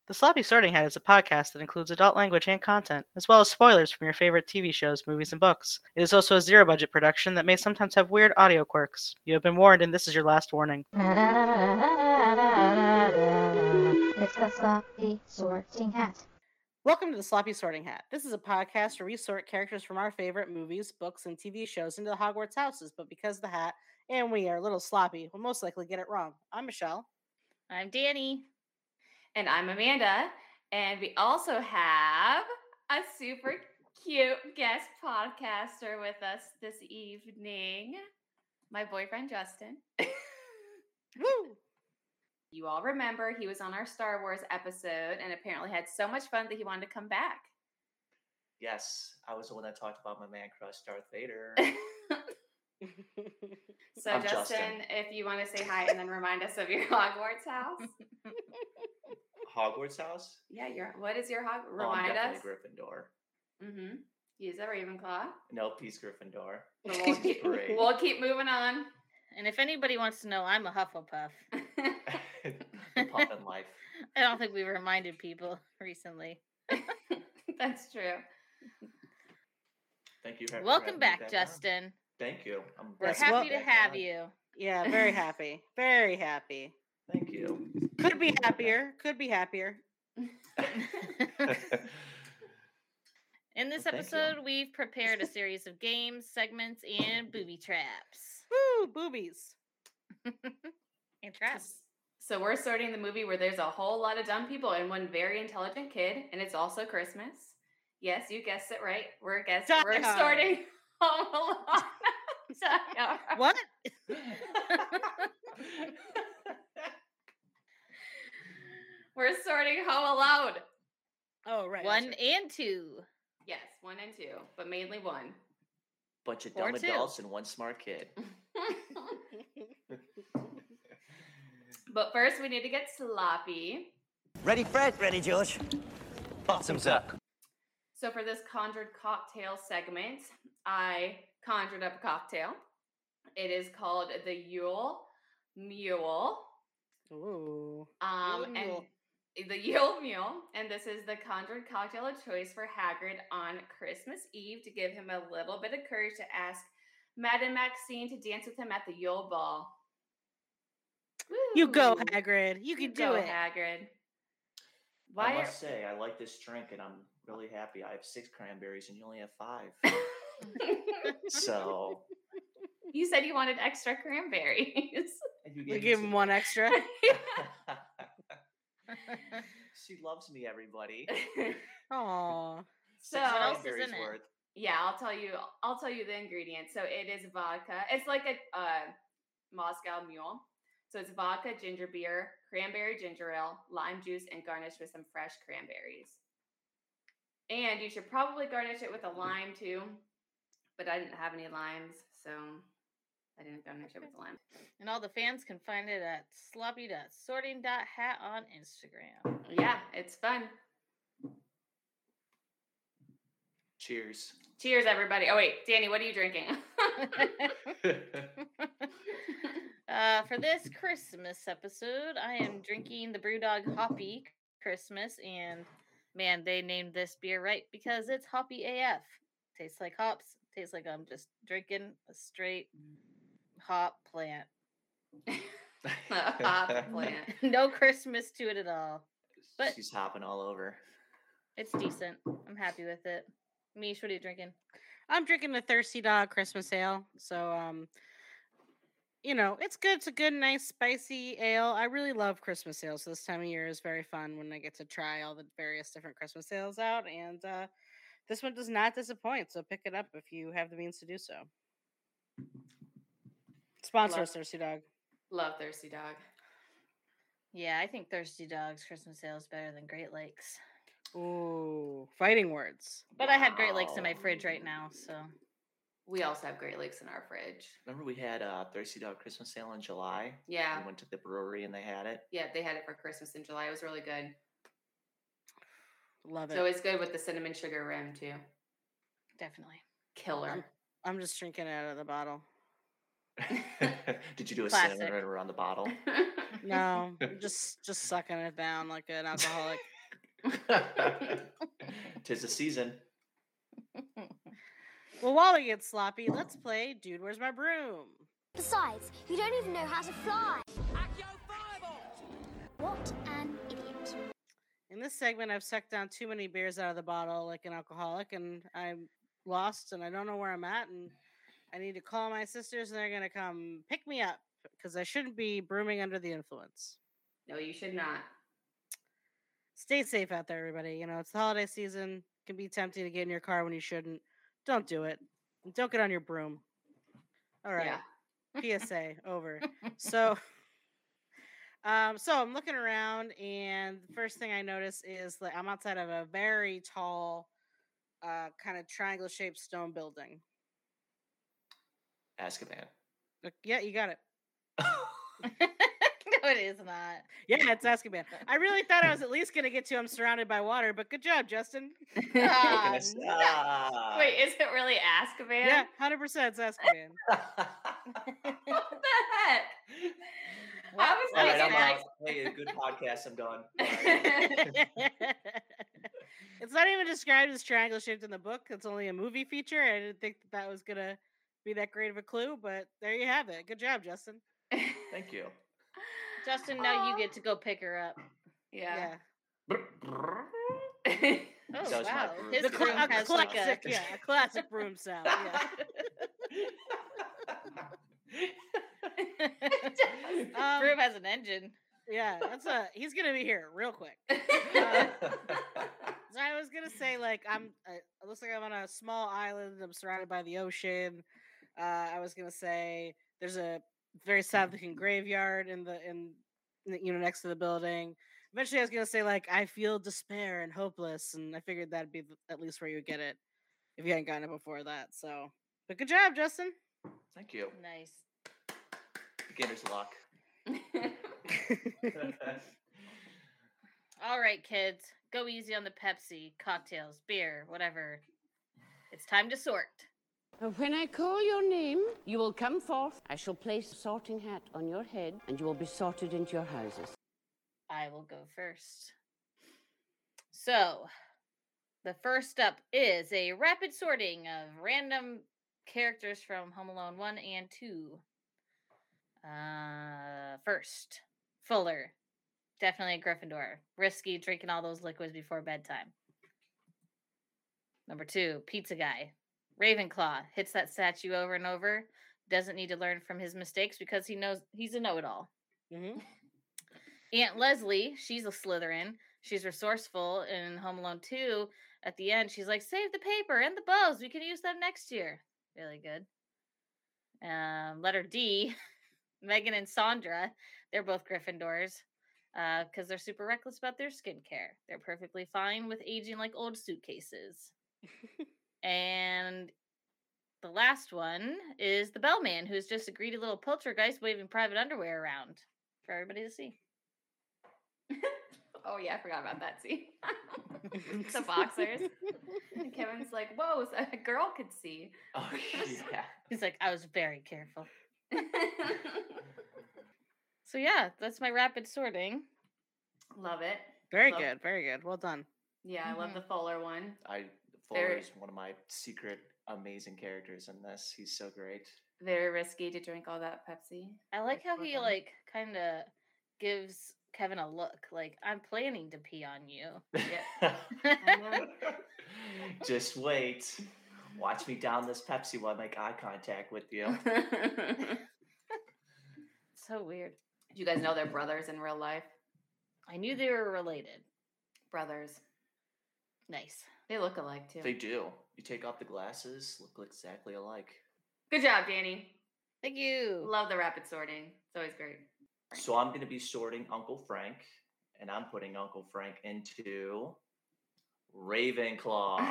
The Sloppy Sorting Hat is a podcast that includes adult language and content, as well as spoilers from your favorite TV shows, movies, and books. It is also a zero-budget production that may sometimes have weird audio quirks. You have been warned, and this is your last warning. It's the Sloppy Sorting Hat. Welcome to the Sloppy Sorting Hat. This is a podcast where we sort characters from our favorite movies, books, and TV shows into the Hogwarts houses, but because of the hat, and we are a little sloppy, we'll most likely get it wrong. I'm Michelle. I'm Danny. And I'm Amanda. And we also have a super cute guest podcaster with us this evening. My boyfriend, Justin. Woo! You all remember he was on our Star Wars episode and apparently had so much fun that he wanted to come back. Yes, I was the one that talked about my man crush, Darth Vader. So, I'm Justin, Justin. if you want to say hi and then remind us of your Hogwarts house. Hogwarts house? Yeah, what is your Hogwarts? Oh, I'm Remind us. definitely Gryffindor. Mm-hmm. He's a Ravenclaw. Nope, he's Gryffindor. We'll keep moving on. And if anybody wants to know, I'm a Hufflepuff. Puff in life. I don't think we've reminded people recently. That's true. Thank you. for Welcome having me back, on. Justin. Thank you. We're Yes, happy to back have on. you. Yeah, very happy. Very happy. Thank you. Could be happier. Could be happier. In this Well, thank you. episode, we've prepared a series of games, segments, and booby traps. Woo, boobies. And traps. So we're sorting the movie where there's a whole lot of dumb people and one very intelligent kid, and it's also Christmas. Yes, you guessed it right. We're Die sorting Hard. Home Alone. Die Hard. What? We're sorting Home Alone. Oh, right. One that's right. and two. Yes, 1 and 2, but mainly 1. Bunch of Or dumb two. adults and one smart kid. But first, we need to get sloppy. Ready, Fred? Ready, George. Bottoms up. So for this conjured cocktail segment, I conjured up a cocktail. It is called the Yule Mule. Ooh. Yule And Mule. the Yule Mule, and this is the conjured cocktail of choice for Hagrid on Christmas Eve to give him a little bit of courage to ask Madame Maxine to dance with him at the Yule Ball. You go, Woo! Hagrid. You can do go, it. Hagrid. I Why? must say, I like this drink, and I'm really happy. I have 6 cranberries, and you only have 5. So You said you wanted extra cranberries. and you We gave me give some- him one extra. She loves me, everybody. Aw. So- What else is Cranberries in it? worth. Yeah, I'll tell you the ingredients. So it is vodka. It's like a Moscow Mule. So it's vodka, ginger beer, cranberry ginger ale, lime juice, and garnished with some fresh cranberries. And you should probably garnish it with a lime too, but I didn't have any limes, so I didn't garnish it with a lime. And all the fans can find it at sloppy.sorting.hat on Instagram. Yeah, it's fun. Cheers. Cheers, everybody. Oh wait, Danny, what are you drinking? For this Christmas episode, I am drinking the Brewdog Hoppy Christmas, and man, they named this beer right because it's hoppy AF. Tastes like hops. Tastes like I'm just drinking a straight hop plant. Hop plant. No Christmas to it at all. But- She's hopping all over. It's decent. I'm happy with it. Mish, what are you drinking? I'm drinking a Thirsty Dog Christmas ale. So, you know, it's good. It's a good, nice, spicy ale. I really love Christmas ales. So this time of year is very fun when I get to try all the various different Christmas ales out. And this one does not disappoint. So pick it up if you have the means to do so. Sponsor us, Thirsty Dog. Love Thirsty Dog. Yeah, I think Thirsty Dog's Christmas ale is better than Great Lakes. Ooh, fighting words. But I have Great Lakes in my Wow. fridge right now, so We also have Great Lakes in our fridge. Remember we had Thirsty Dog Christmas sale in July? Yeah. We went to the brewery and they had it. Yeah, they had it for Christmas in July. It was really good. Love So it. it's good with the cinnamon sugar rim too. definitely. Killer. I'm just drinking it out of the bottle. Did you do a Classic. cinnamon right around the bottle? No, I'm just sucking it down like an alcoholic. 'Tis the season. Well, while we get sloppy, let's play Dude, Where's My Broom? Besides, you don't even know how to fly. What an idiot. In this segment, I've sucked down too many beers out of the bottle like an alcoholic, and I'm lost and I don't know where I'm at, and I need to call my sisters and they're going to come pick me up because I shouldn't be brooming under the influence. No, you should not. Stay safe out there, everybody. You know, it's the holiday season. It can be tempting to get in your car when you shouldn't. Don't do it. And don't get on your broom. All right. Yeah. PSA over. So I'm looking around, and the first thing I notice is that I'm outside of a very tall, kind of triangle-shaped stone building. Azkaban. Yeah, you got it. No, it is not. Yeah, it's Azkaban. I really thought I was at least going to get to I'm surrounded by water, but good job, Justin. Ah, Making a stop. Wait, is it really Azkaban? Yeah, 100% it's Azkaban. What the heck? I was All right, like, I'm out. Hey, a good podcast. I'm done. All right. It's not even described as triangle shaped in the book. It's only a movie feature. I didn't think that was going to be that great of a clue, but there you have it. Good job, Justin. Thank you. Justin, now you get to go pick her up. Yeah. Oh, That was my wow. broom. His The broom has like a... a classic broom sound. Yeah. broom has an engine. Yeah, he's gonna be here real quick. So I was gonna say, like, it looks like I'm on a small island. I'm surrounded by the ocean. I was gonna say there's a very sad looking graveyard in next to the building. Eventually, I was gonna say, like, I feel despair and hopeless, and I figured that'd be at least where you would get it if you hadn't gotten it before that. So, but good job, Justin. Thank you. Nice. Beginner's luck. All right, kids. Go easy on the Pepsi, cocktails, beer, whatever. It's time to sort. When I call your name, you will come forth. I shall place a sorting hat on your head, and you will be sorted into your houses. I will go first. So, the first up is a rapid sorting of random characters from Home Alone 1 and 2. First, Fuller. Definitely a Gryffindor. Risky drinking all those liquids before bedtime. Number 2, Pizza Guy. Ravenclaw. Hits that statue over and over. Doesn't need to learn from his mistakes because he knows he's a know-it-all. Mm-hmm. Aunt Leslie, she's a Slytherin. She's resourceful. In Home Alone 2, at the end, she's like, save the paper and the bows. We can use them next year. Really good. Letter D, Megan and Sandra. They're both Gryffindors because they're super reckless about their skincare. They're perfectly fine with aging like old suitcases. And the last one is the bellman, who's just a greedy little poltergeist waving private underwear around for everybody to see. Oh yeah, I forgot about that. See, the boxers. And Kevin's like, "Whoa, so a girl could see." Oh yeah. He's like, I was very careful. So yeah, that's my rapid sorting. Love it. Very Love- good. Very good. Well done. Yeah, I love the Fuller one. Fuller Very- is one of my secret amazing characters in this. He's so great. Very risky to drink all that Pepsi. I like how Before he bed. like kind of gives Kevin a look like I'm planning to pee on you. know. Just wait. Watch me down this Pepsi while I make eye contact with you. So weird. Do you guys know they're brothers in real life? I knew they were related. Brothers. Nice. They look alike too. They do. You take off the glasses, look exactly alike. Good job, Danny. Thank you. Love the rapid sorting. It's always great. So I'm going to be sorting Uncle Frank, and I'm putting Uncle Frank into Ravenclaw.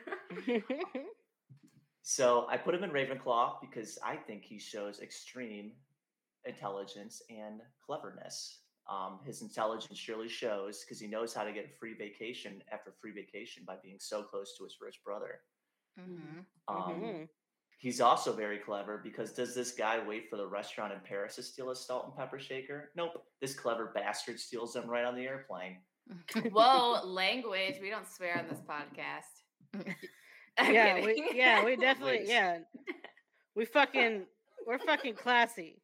So I put him in Ravenclaw because I think he shows extreme intelligence and cleverness. His intelligence surely shows because he knows how to get a free vacation after free vacation by being so close to his rich brother. Mm-hmm. Mhm. He's also very clever because does this guy wait for the restaurant in Paris to steal a salt and pepper shaker? Nope. This clever bastard steals them right on the airplane. Whoa, language. We don't swear on this podcast. I'm Yeah, kidding. we definitely, Please. yeah. We're fucking classy.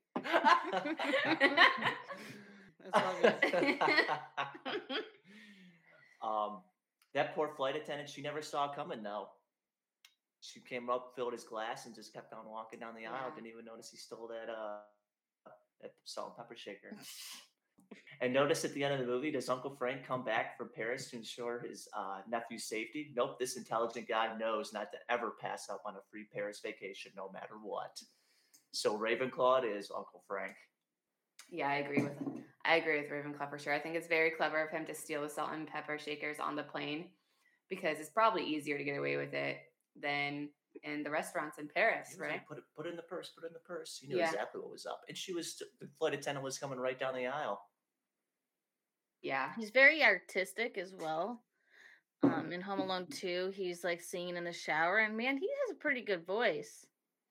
That's all good. That poor flight attendant, she never saw it coming though. She came up, filled his glass, and just kept on walking down the aisle. Yeah. Didn't even notice he stole that salt and pepper shaker. And notice at the end of the movie, does Uncle Frank come back from Paris to ensure his nephew's safety? Nope, this intelligent guy knows not to ever pass up on a free Paris vacation, no matter what. So Ravenclaw is Uncle Frank. Yeah, I agree with Ravenclaw for sure. I think it's very clever of him to steal the salt and pepper shakers on the plane because it's probably easier to get away with it than in the restaurants in Paris, He was right? like, put it in the purse, put it in the purse. He knew Yeah. exactly what was up. And the flight attendant was coming right down the aisle. Yeah. He's very artistic as well. In Home Alone 2, he's like singing in the shower, and man, he has a pretty good voice.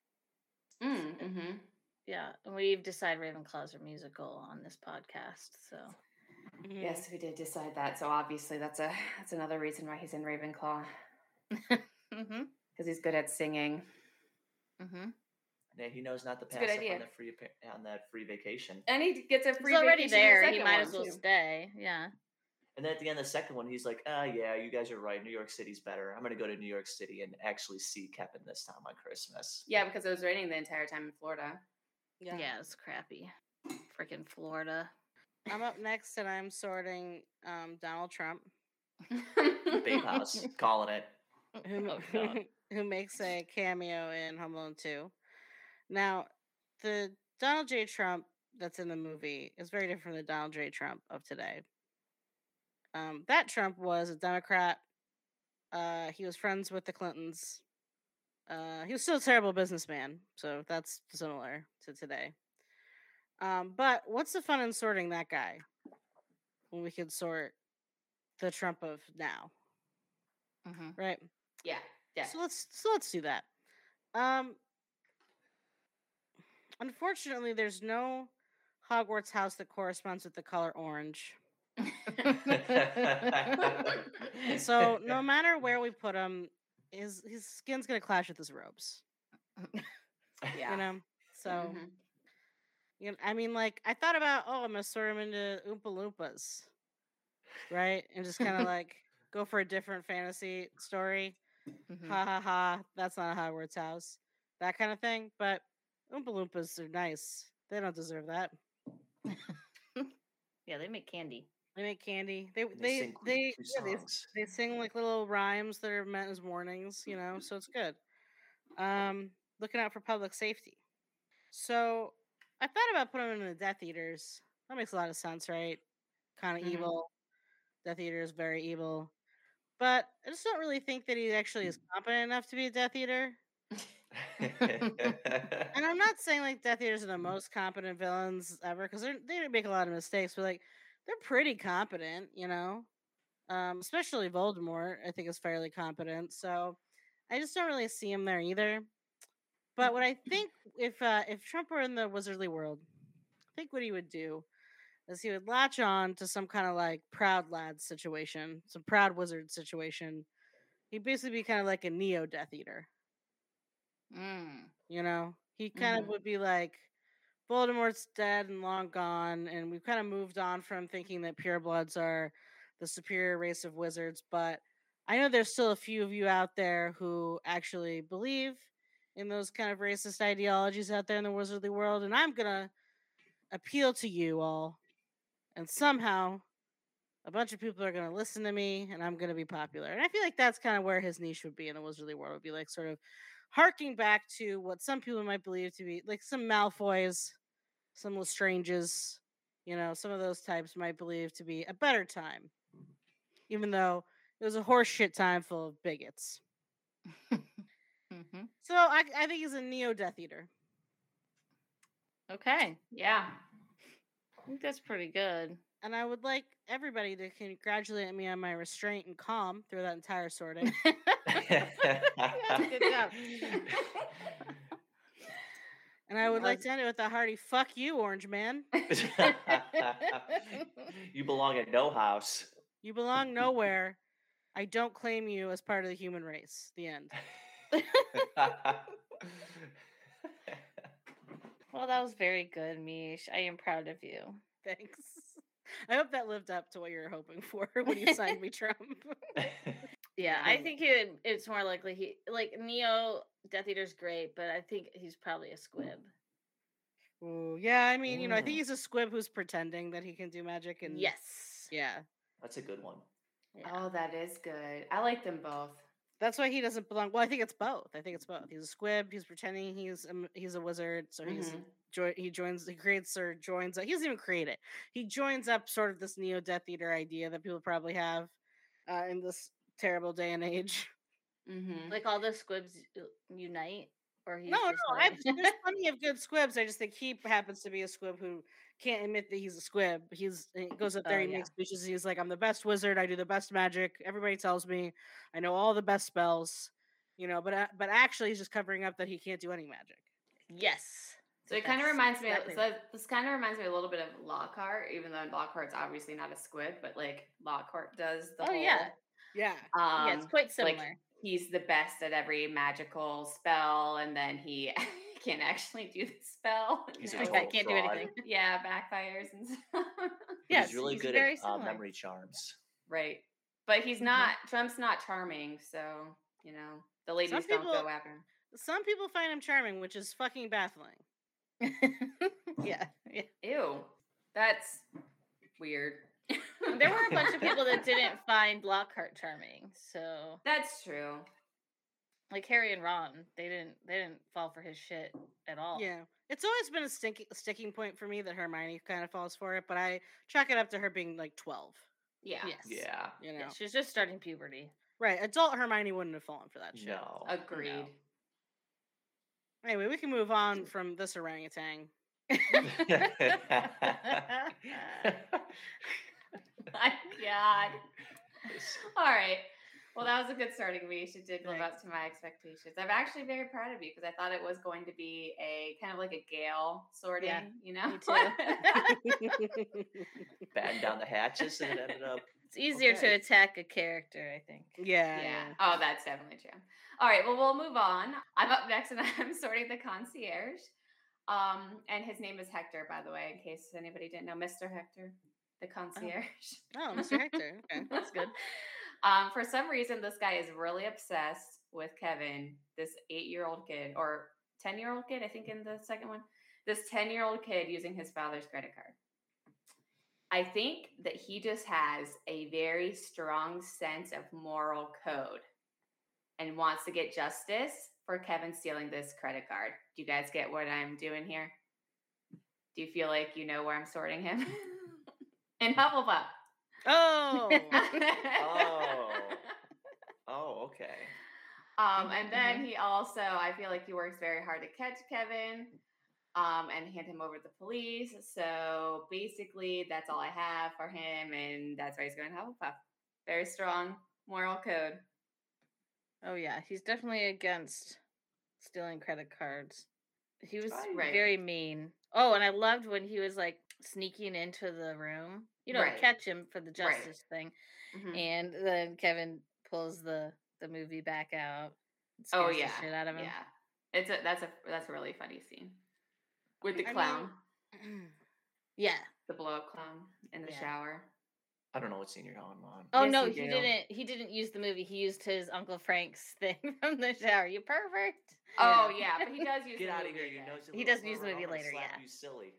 Mm-hmm. Yeah, and we've decided Ravenclaws are musical on this podcast, so Yes, we did decide that. So obviously that's another reason why he's in Ravenclaw mm-hmm. because he's good at singing. Mm-hmm. And he knows not to It's a pass good up idea. on that free vacation. And he gets a free He's already vacation in the there. He second might one, as well too. stay. Yeah. And then at the end of the second one, he's like, yeah, you guys are right. New York City's better. I'm going to go to New York City and actually see Kevin this time on Christmas. Yeah, because it was raining the entire time in Florida. Yeah, it's crappy. Freaking Florida. I'm up next, and I'm sorting Donald Trump, Babe House, calling it. who Oh, God. who makes a cameo in Home Alone 2. Now, the Donald J. Trump that's in the movie is very different from the Donald J. Trump of today. That Trump was a Democrat. He was friends with the Clintons. He was still a terrible businessman, so that's similar to today. But what's the fun in sorting that guy when we could sort the Trump of now, Mm-hmm. right? Yeah. So let's do that. Unfortunately, there's no Hogwarts house that corresponds with the color orange. So no matter where we put him, his skin's gonna clash with his robes. Yeah. You know. So Mhm. you know, I mean, like I thought about, I'm gonna sort him into Oompa Loompas, right? And just kind of like go for a different fantasy story. Mhm. Ha ha ha! That's not a Hogwarts house. That kind of thing. But Oompa Loompas are nice. They don't deserve that. Yeah, they make candy. They make candy. And they sing cute songs. They sing like little rhymes that are meant as warnings, you know, so it's good. Looking out for public safety. So I thought about putting them in the Death Eaters. That makes a lot of sense, right? Kind of Mhm. evil. Death Eater is very evil. But I just don't really think that he actually is competent enough to be a Death Eater. And I'm not saying like Death Eaters are the most competent villains ever, because they make a lot of mistakes, but like they're pretty competent, you know. Especially Voldemort, I think is fairly competent. So I just don't really see him there either. But what I think if Trump were in the wizardly world, I think what he would do is he would latch on to some kind of like proud lad situation, some proud wizard situation. He'd basically be kind of like a neo Death Eater. Mm. You know, he kind of Mhm. would be like, Voldemort's dead and long gone, and we've kind of moved on from thinking that purebloods are the superior race of wizards. But I know there's still a few of you out there who actually believe in those kind of racist ideologies out there in the wizardly world, and I'm gonna appeal to you all, and somehow a bunch of people are gonna listen to me, and I'm gonna be popular. And I feel like that's kind of where his niche would be in the wizardly world. Would be like sort of harking back to what some people might believe to be like some Malfoys, some Lestranges, you know, some of those types might believe to be a better time, even though it was a horseshit time full of bigots. Mm-hmm. So I think he's a neo Death Eater. Okay, Yeah. I think that's pretty good. And I would like everybody to congratulate me on my restraint and calm through that entire sorting. Good job. And I would like to end it with a hearty fuck you, Orange Man. You belong at no house. You belong nowhere. I don't claim you as part of the human race. The end. Well, that was very good, Mish. I am proud of you. Thanks. I hope that lived up to what you were hoping for when you signed me Trump. Yeah, I think it's more likely Neo Death Eater's great, but I think he's probably a squib. Ooh, yeah, I mean, I think he's a squib who's pretending that he can do magic, and Yes. yeah, That's a good one. Yeah. Oh, that is good. I like them both. that's why he doesn't belong. Well, I think it's both. He's a squib. He's pretending he's a wizard, so he creates or joins. He doesn't even create it. He joins up sort of this Neo Death Eater idea that people probably have in this terrible day and age. Like all the squibs unite, or he's No, just there's plenty of good squibs. I just think he happens to be a squib who can't admit that he's a squib. He goes up there, he makes speeches, and he's like, "I'm the best wizard. I do the best magic. Everybody tells me I know all the best spells." But actually, he's just covering up that he can't do any magic. Yes. So it kind of reminds me. This kind of reminds me a little bit of Lockhart, even though Lockhart's obviously not a squid, but like Lockhart does the whole. Yeah. Yeah, it's quite similar. Like, he's the best at every magical spell, and then he can't actually do the spell. He's I can't do anything. Yeah, backfires and stuff. Yes, he's really good very at similar. memory charms. Right. But he's not, Trump's not charming, so, the ladies don't go after him. Some people find him charming, which is fucking baffling. Yeah. Ew. That's weird. There were a bunch of people that didn't find Lockhart charming, so that's true. Like Harry and Ron, they didn't fall for his shit at all. Yeah, it's always been a sticking point for me that Hermione kind of falls for it, but I chalk it up to her being like 12. Yeah. Yes. Yeah. Yeah, she's just starting puberty. Right. Adult Hermione wouldn't have fallen for that shit. No. Agreed. No. Anyway, we can move on from this orangutan. My God. All right. Well, that was a good starting week. It did live up to my expectations. I'm actually very proud of you because I thought it was going to be a kind of like a Gale sorting, Me too. Batten down the hatches and it ended up. It's easier to attack a character, I think. Yeah. Oh, that's definitely true. All right. Well, we'll move on. I'm up next and I'm sorting the concierge. And his name is Hector, by the way, in case anybody didn't know. Mr. Hector, the concierge. Oh, Mr. Hector. Okay, that's good. For some reason, this guy is really obsessed with Kevin, this 8-year-old kid, or 10-year-old kid, I think in the second one. This 10-year-old kid using his father's credit card. I think that he just has a very strong sense of moral code and wants to get justice for Kevin stealing this credit card. Do you guys get what I'm doing here? Do you feel like you know where I'm sorting him? In Hufflepuff. Oh. Oh, okay. And then he also, I feel like he works very hard to catch Kevin and hand him over to the police. So basically, that's all I have for him, and that's why he's going to Hufflepuff. Very strong moral code. Oh, yeah. He's definitely against stealing credit cards. He was Right. very mean. Oh, and I loved when he was like sneaking into the room, to catch him for the justice thing. Mm-hmm. And then Kevin pulls the movie back out. Oh, scares yeah. the shit out of him. Yeah. That's a really funny scene. With the clown. Yeah. The blow up clown in the shower. I don't know what scene you're on. Oh, Yes, no, you he do. didn't. He didn't use the movie. He used his Uncle Frank's thing from the shower. You perfect. Oh, yeah, but he does use Get the out of movie here, you again. nosy He little does use the pervert. movie I'm gonna later, slap yeah. You silly.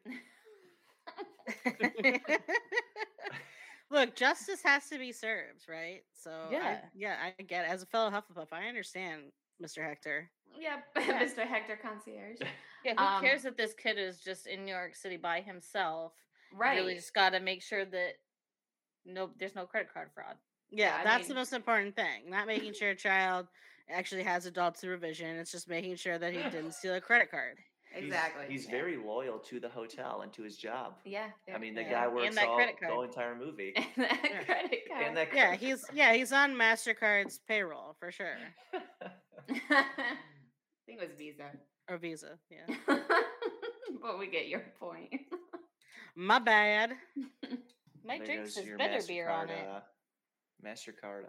Look, justice has to be served, right? So Yeah. I get it. As a fellow Hufflepuff, I understand Mr. Hector. Yeah, Mr. Hector Concierge. Yeah, who cares that this kid is just in New York City by himself? Right. Really just got to make sure that there's no credit card fraud. Yeah, I that's mean- the most important thing. Not making sure a child actually has adult supervision. It's just making sure that he didn't steal a credit card. Exactly. He's very loyal to the hotel and to his job. Yeah. I mean, the Yeah. guy And works that all credit card. the entire movie. And that credit card. And that Yeah, he's on MasterCard's payroll for sure. I think it was Visa. Or Visa, yeah. But we get your point. My bad. My There drink goes says your better beer on MasterCard, it. MasterCard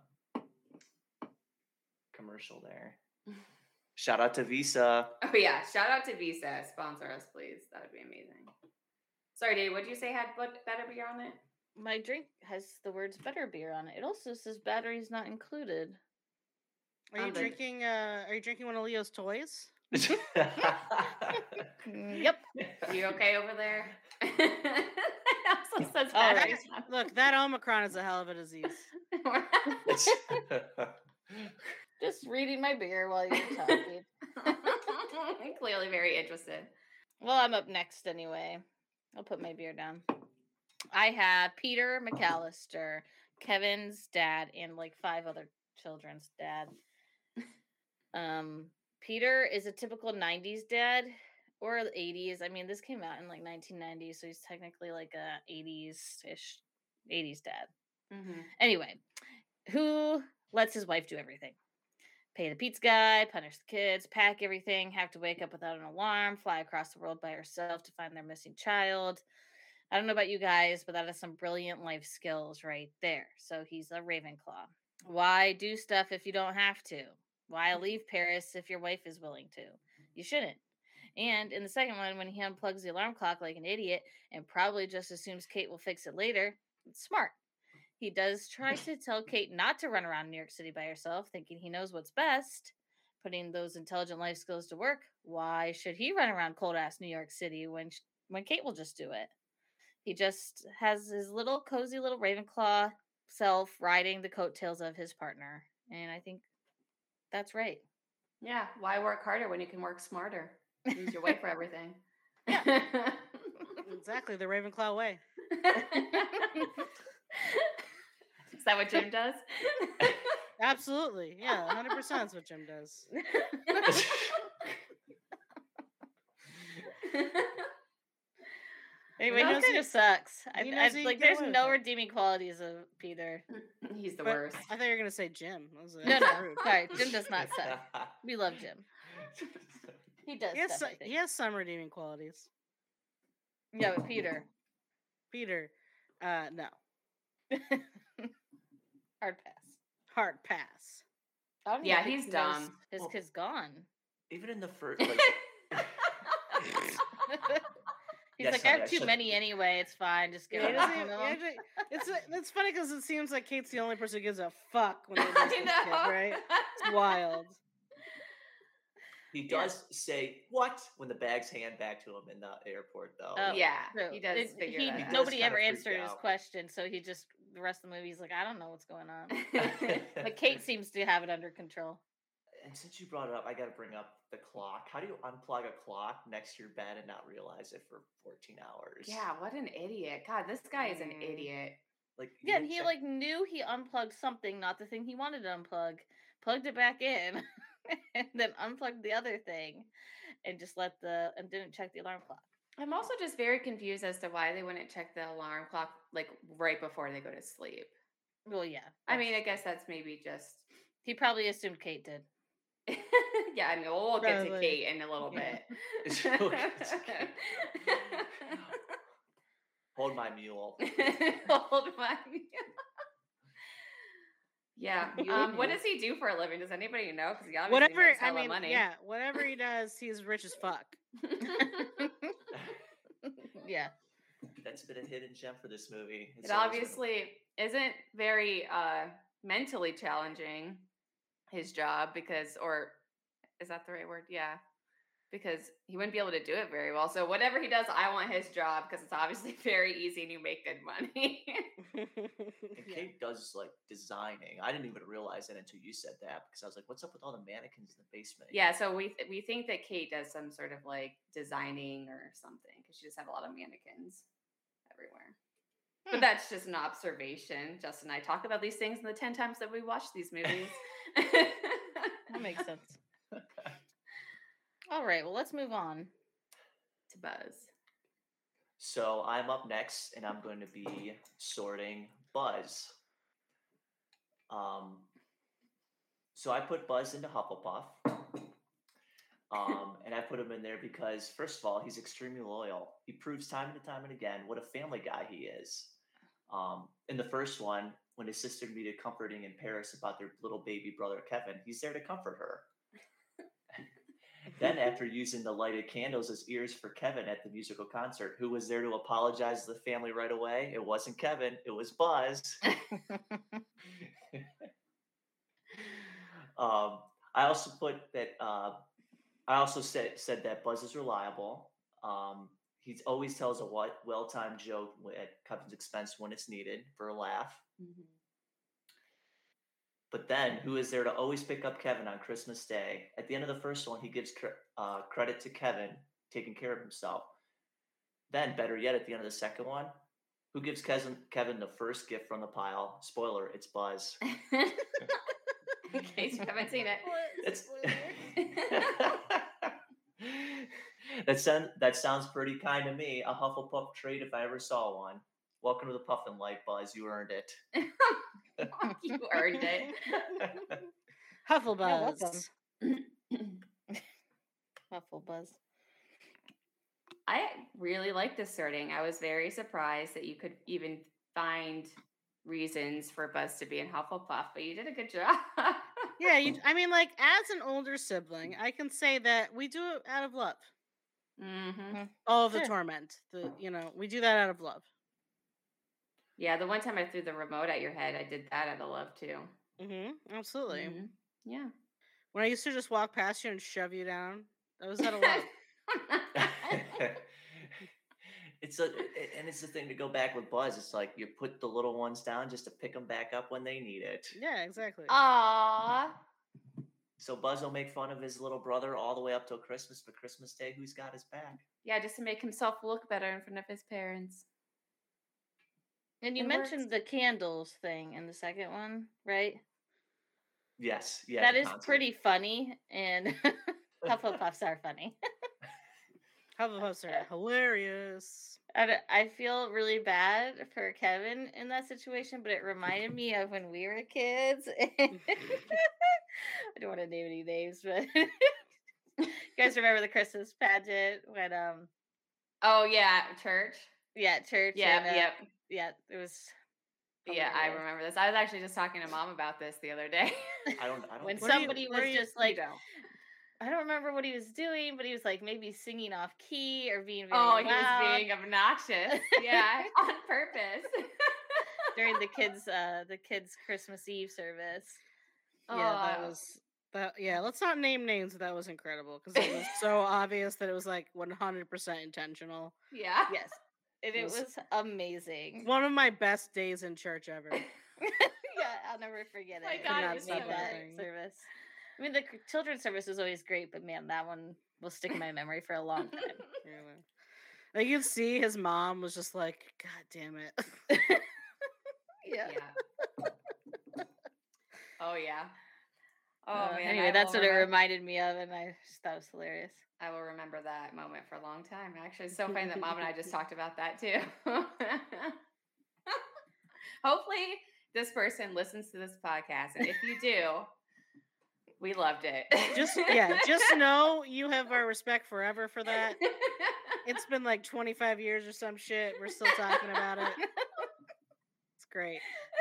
commercial there. Shout out to Visa. Oh yeah, shout out to Visa. Sponsor us, please. That would be amazing. Sorry, Dave. What did you say had better beer on it? My drink has the words "better beer" on it. It also says batteries not included. Are you drinking? Are you drinking one of Leo's toys? Yep. Are you okay over there? Also says All batteries. Look, that Omicron is a hell of a disease. Just reading my beer while you're talking. Clearly very interested. Well, I'm up next anyway. I'll put my beer down. I have Peter McAllister, Kevin's dad, and like 5 other children's dad. Peter is a typical 90s dad or 80s. I mean, this came out in like 1990, so he's technically like a 80s-ish 80s dad. Mm-hmm. Anyway, who lets his wife do everything? Pay the pizza guy, punish the kids, pack everything, have to wake up without an alarm, fly across the world by herself to find their missing child. I don't know about you guys, but that is some brilliant life skills right there. So he's a Ravenclaw. Why do stuff if you don't have to? Why leave Paris if your wife is willing to? You shouldn't. And in the second one, when he unplugs the alarm clock like an idiot and probably just assumes Kate will fix it later, it's smart. He does try to tell Kate not to run around New York City by herself, thinking he knows what's best, putting those intelligent life skills to work. Why should he run around cold-ass New York City when Kate will just do it? He just has his little cozy little Ravenclaw self riding the coattails of his partner. And I think that's right. Yeah, why work harder when you can work smarter? Use your way for everything. Yeah. Exactly, the Ravenclaw way. Is that what Jim does? Absolutely. Yeah, 100% that's what Jim does. Anyway, knows he kind of sucks. he knows he like, can get there's away with no it. redeeming qualities of Peter. He's the But worst. I thought you were going to say Jim. No, sorry. Jim does not suck. We love Jim. He does stuff, I think. He has some redeeming qualities. Yeah, but Peter. Peter, no. Hard pass. Hard pass. I don't Yeah, even think he's he knows dumb. His Well- kid's gone. Even in the first, like, He's Yes, like, I honey, have I too should- many anyway. It's fine. Just give Yeah, he it doesn't to even- him. he actually- it's funny because it seems like Kate's the only person who gives a fuck when they lose I this kid, know. right? It's wild. he does say what when the bags hand back to him in the airport, though. Oh, Yeah, True. he does figure that out. Nobody He does ever kinda freak answered his out. question, so he just the rest of the movie he's like, I don't know what's going on. But Kate seems to have it under control. And since you brought it up, I got to bring up the clock. How do you unplug a clock next to your bed and not realize it for 14 hours? Yeah, what an idiot. God, this guy is an Mm. idiot. Like, you Yeah, and didn't he check- like knew he unplugged something, not the thing he wanted to unplug, plugged it back in, and then unplugged the other thing, and just and didn't check the alarm clock. I'm also just very confused as to why they wouldn't check the alarm clock like right before they go to sleep. Well, yeah. I mean, I guess that's maybe just he probably assumed Kate did. yeah, I mean, we'll get to Probably. Kate in a little bit. We'll get to Kate. Hold my mule. Hold my Yeah. Mule. What does he do for a living? Does anybody know? Because he obviously Whatever, makes I hella mean, money. yeah, whatever he does, he's rich as fuck. Yeah. That's been a hidden gem for this movie. It's It always been- obviously isn't very mentally challenging, his job, because, or is that the right word? Yeah. Because he wouldn't be able to do it very well. So whatever he does, I want his job because it's obviously very easy and you make good money. And Yeah. Kate does like designing. I didn't even realize it until you said that because I was like, "What's up with all the mannequins in the basement?" Yeah, so we think that Kate does some sort of like designing or something because she just have a lot of mannequins everywhere. But that's just an observation. Justin and I talk about these things in the 10 times that we watch these movies. That makes sense. All right, well, let's move on. To Buzz. So I'm up next, and I'm going to be sorting Buzz. So I put Buzz into Hufflepuff. And I put him in there because, first of all, he's extremely loyal. He proves time and time and again what a family guy he is. In the first one, when his sister needed comforting in Paris about their little baby brother Kevin, he's there to comfort her. Then, after using the lighted candles as ears for Kevin at the musical concert, who was there to apologize to the family right away? It wasn't Kevin, it was Buzz. I also put that. I also said that Buzz is reliable. He always tells a well-timed joke at Kevin's expense when it's needed for a laugh. Mhm. But then, who is there to always pick up Kevin on Christmas Day? At the end of the first one, he gives credit to Kevin taking care of himself. Then, better yet, at the end of the second one, who gives Kevin the first gift from the pile? Spoiler, it's Buzz. In case you haven't seen it. It's that sounds pretty kind to me. A Hufflepuff trait if I ever saw one. Welcome to the Puffin Life, Buzz. You earned it. You earned it. Hufflebuzz. Hufflebuzz. I really like this sorting. I was very surprised that you could even find reasons for Buzz to be in Hufflepuff, but you did a good job. Yeah, I mean, like, as an older sibling, I can say that we do it out of love. Mm-hmm. All of the Sure. torment. We do that out of love. Yeah, the one time I threw the remote at your head, I did that out of love too. Absolutely. Mhm. Yeah. When I used to just walk past you and shove you down, that was out of love. It's the thing to go back with Buzz. It's like you put the little ones down just to pick them back up when they need it. Yeah, exactly. Aww. So Buzz will make fun of his little brother all the way up till Christmas, but Christmas Day, who's got his back? Yeah, just to make himself look better in front of his parents. And you It mentioned works. the candles thing in the second one, right? Yes, yeah. That the is concert. pretty funny, and Hufflepuffs are funny. Hufflepuffs are hilarious. I feel really bad for Kevin in that situation, but it reminded me of when we were kids. I don't want to name any names, but you guys remember the Christmas pageant when Oh yeah, church. church. Yeah, and, yep. Yeah, it was. Yeah, I hilarious. remember this. I was actually just talking to Mom about this the other day. I don't. When What do you- somebody what was do you- just like, You know. I don't remember what he was doing, but he was like maybe singing off key or being very Oh, he loud was being obnoxious. Yeah, on purpose. during the kids' Christmas Eve service. Yeah, that Oh. was that. Yeah, let's not name names. But that was incredible because it was so obvious that it was like 100% intentional. Yeah. Yes, and it was amazing. One of my best days in church ever. Yeah, I'll never forget My it. God, Could it not was see so that amazing. service. I mean, the children's service was always great, but man, that one will stick in my memory for a long time. Really. Like you could see his mom was just like, God damn it. Yeah. Yeah. Oh yeah. Oh man. Anyway, I that's will what it remem- reminded me of, and I just thought it was hilarious. I will remember that moment for a long time. Actually, it's so funny that Mom and I just talked about that too. Hopefully, this person listens to this podcast, and if you do, we loved it. just know you have our respect forever for that. It's been like 25 years or some shit. We're still talking about it. It's great.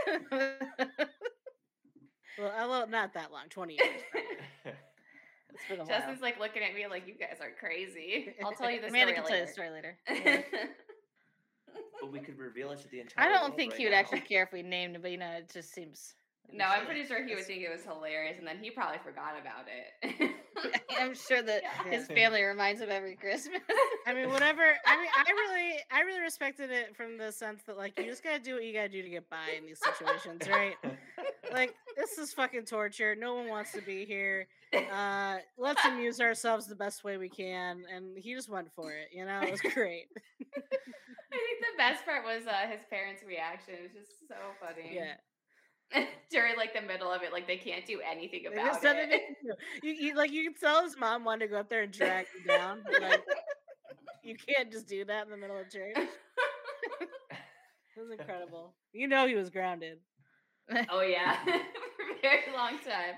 Well, not that long, 20 years. It's been a while. Justin's like looking at me like you guys are crazy. I'll tell you the Amanda story can tell you later. the story later. But we could reveal it to the entire I don't world think right he would now. actually care if we named him, but it just seems. No, I'm pretty sure he would think it was hilarious, and then he probably forgot about it. I'm sure that Yeah. his family reminds him every Christmas. I mean, whatever. I mean, I really respected it from the sense that like you just gotta do what you gotta do to get by in these situations, right? Like this is fucking torture. No one wants to be here. Let's amuse ourselves the best way we can, and he just went for it. You know, it was great. I think the best part was his parents' reaction. It was just so funny. Yeah. During like the middle of it, like they can't do anything There's about nothing they it. can do. You can tell his mom wanted to go up there and drag him down. But, like, you can't just do that in the middle of church. It was incredible. You know he was grounded. Oh yeah, for a very long time.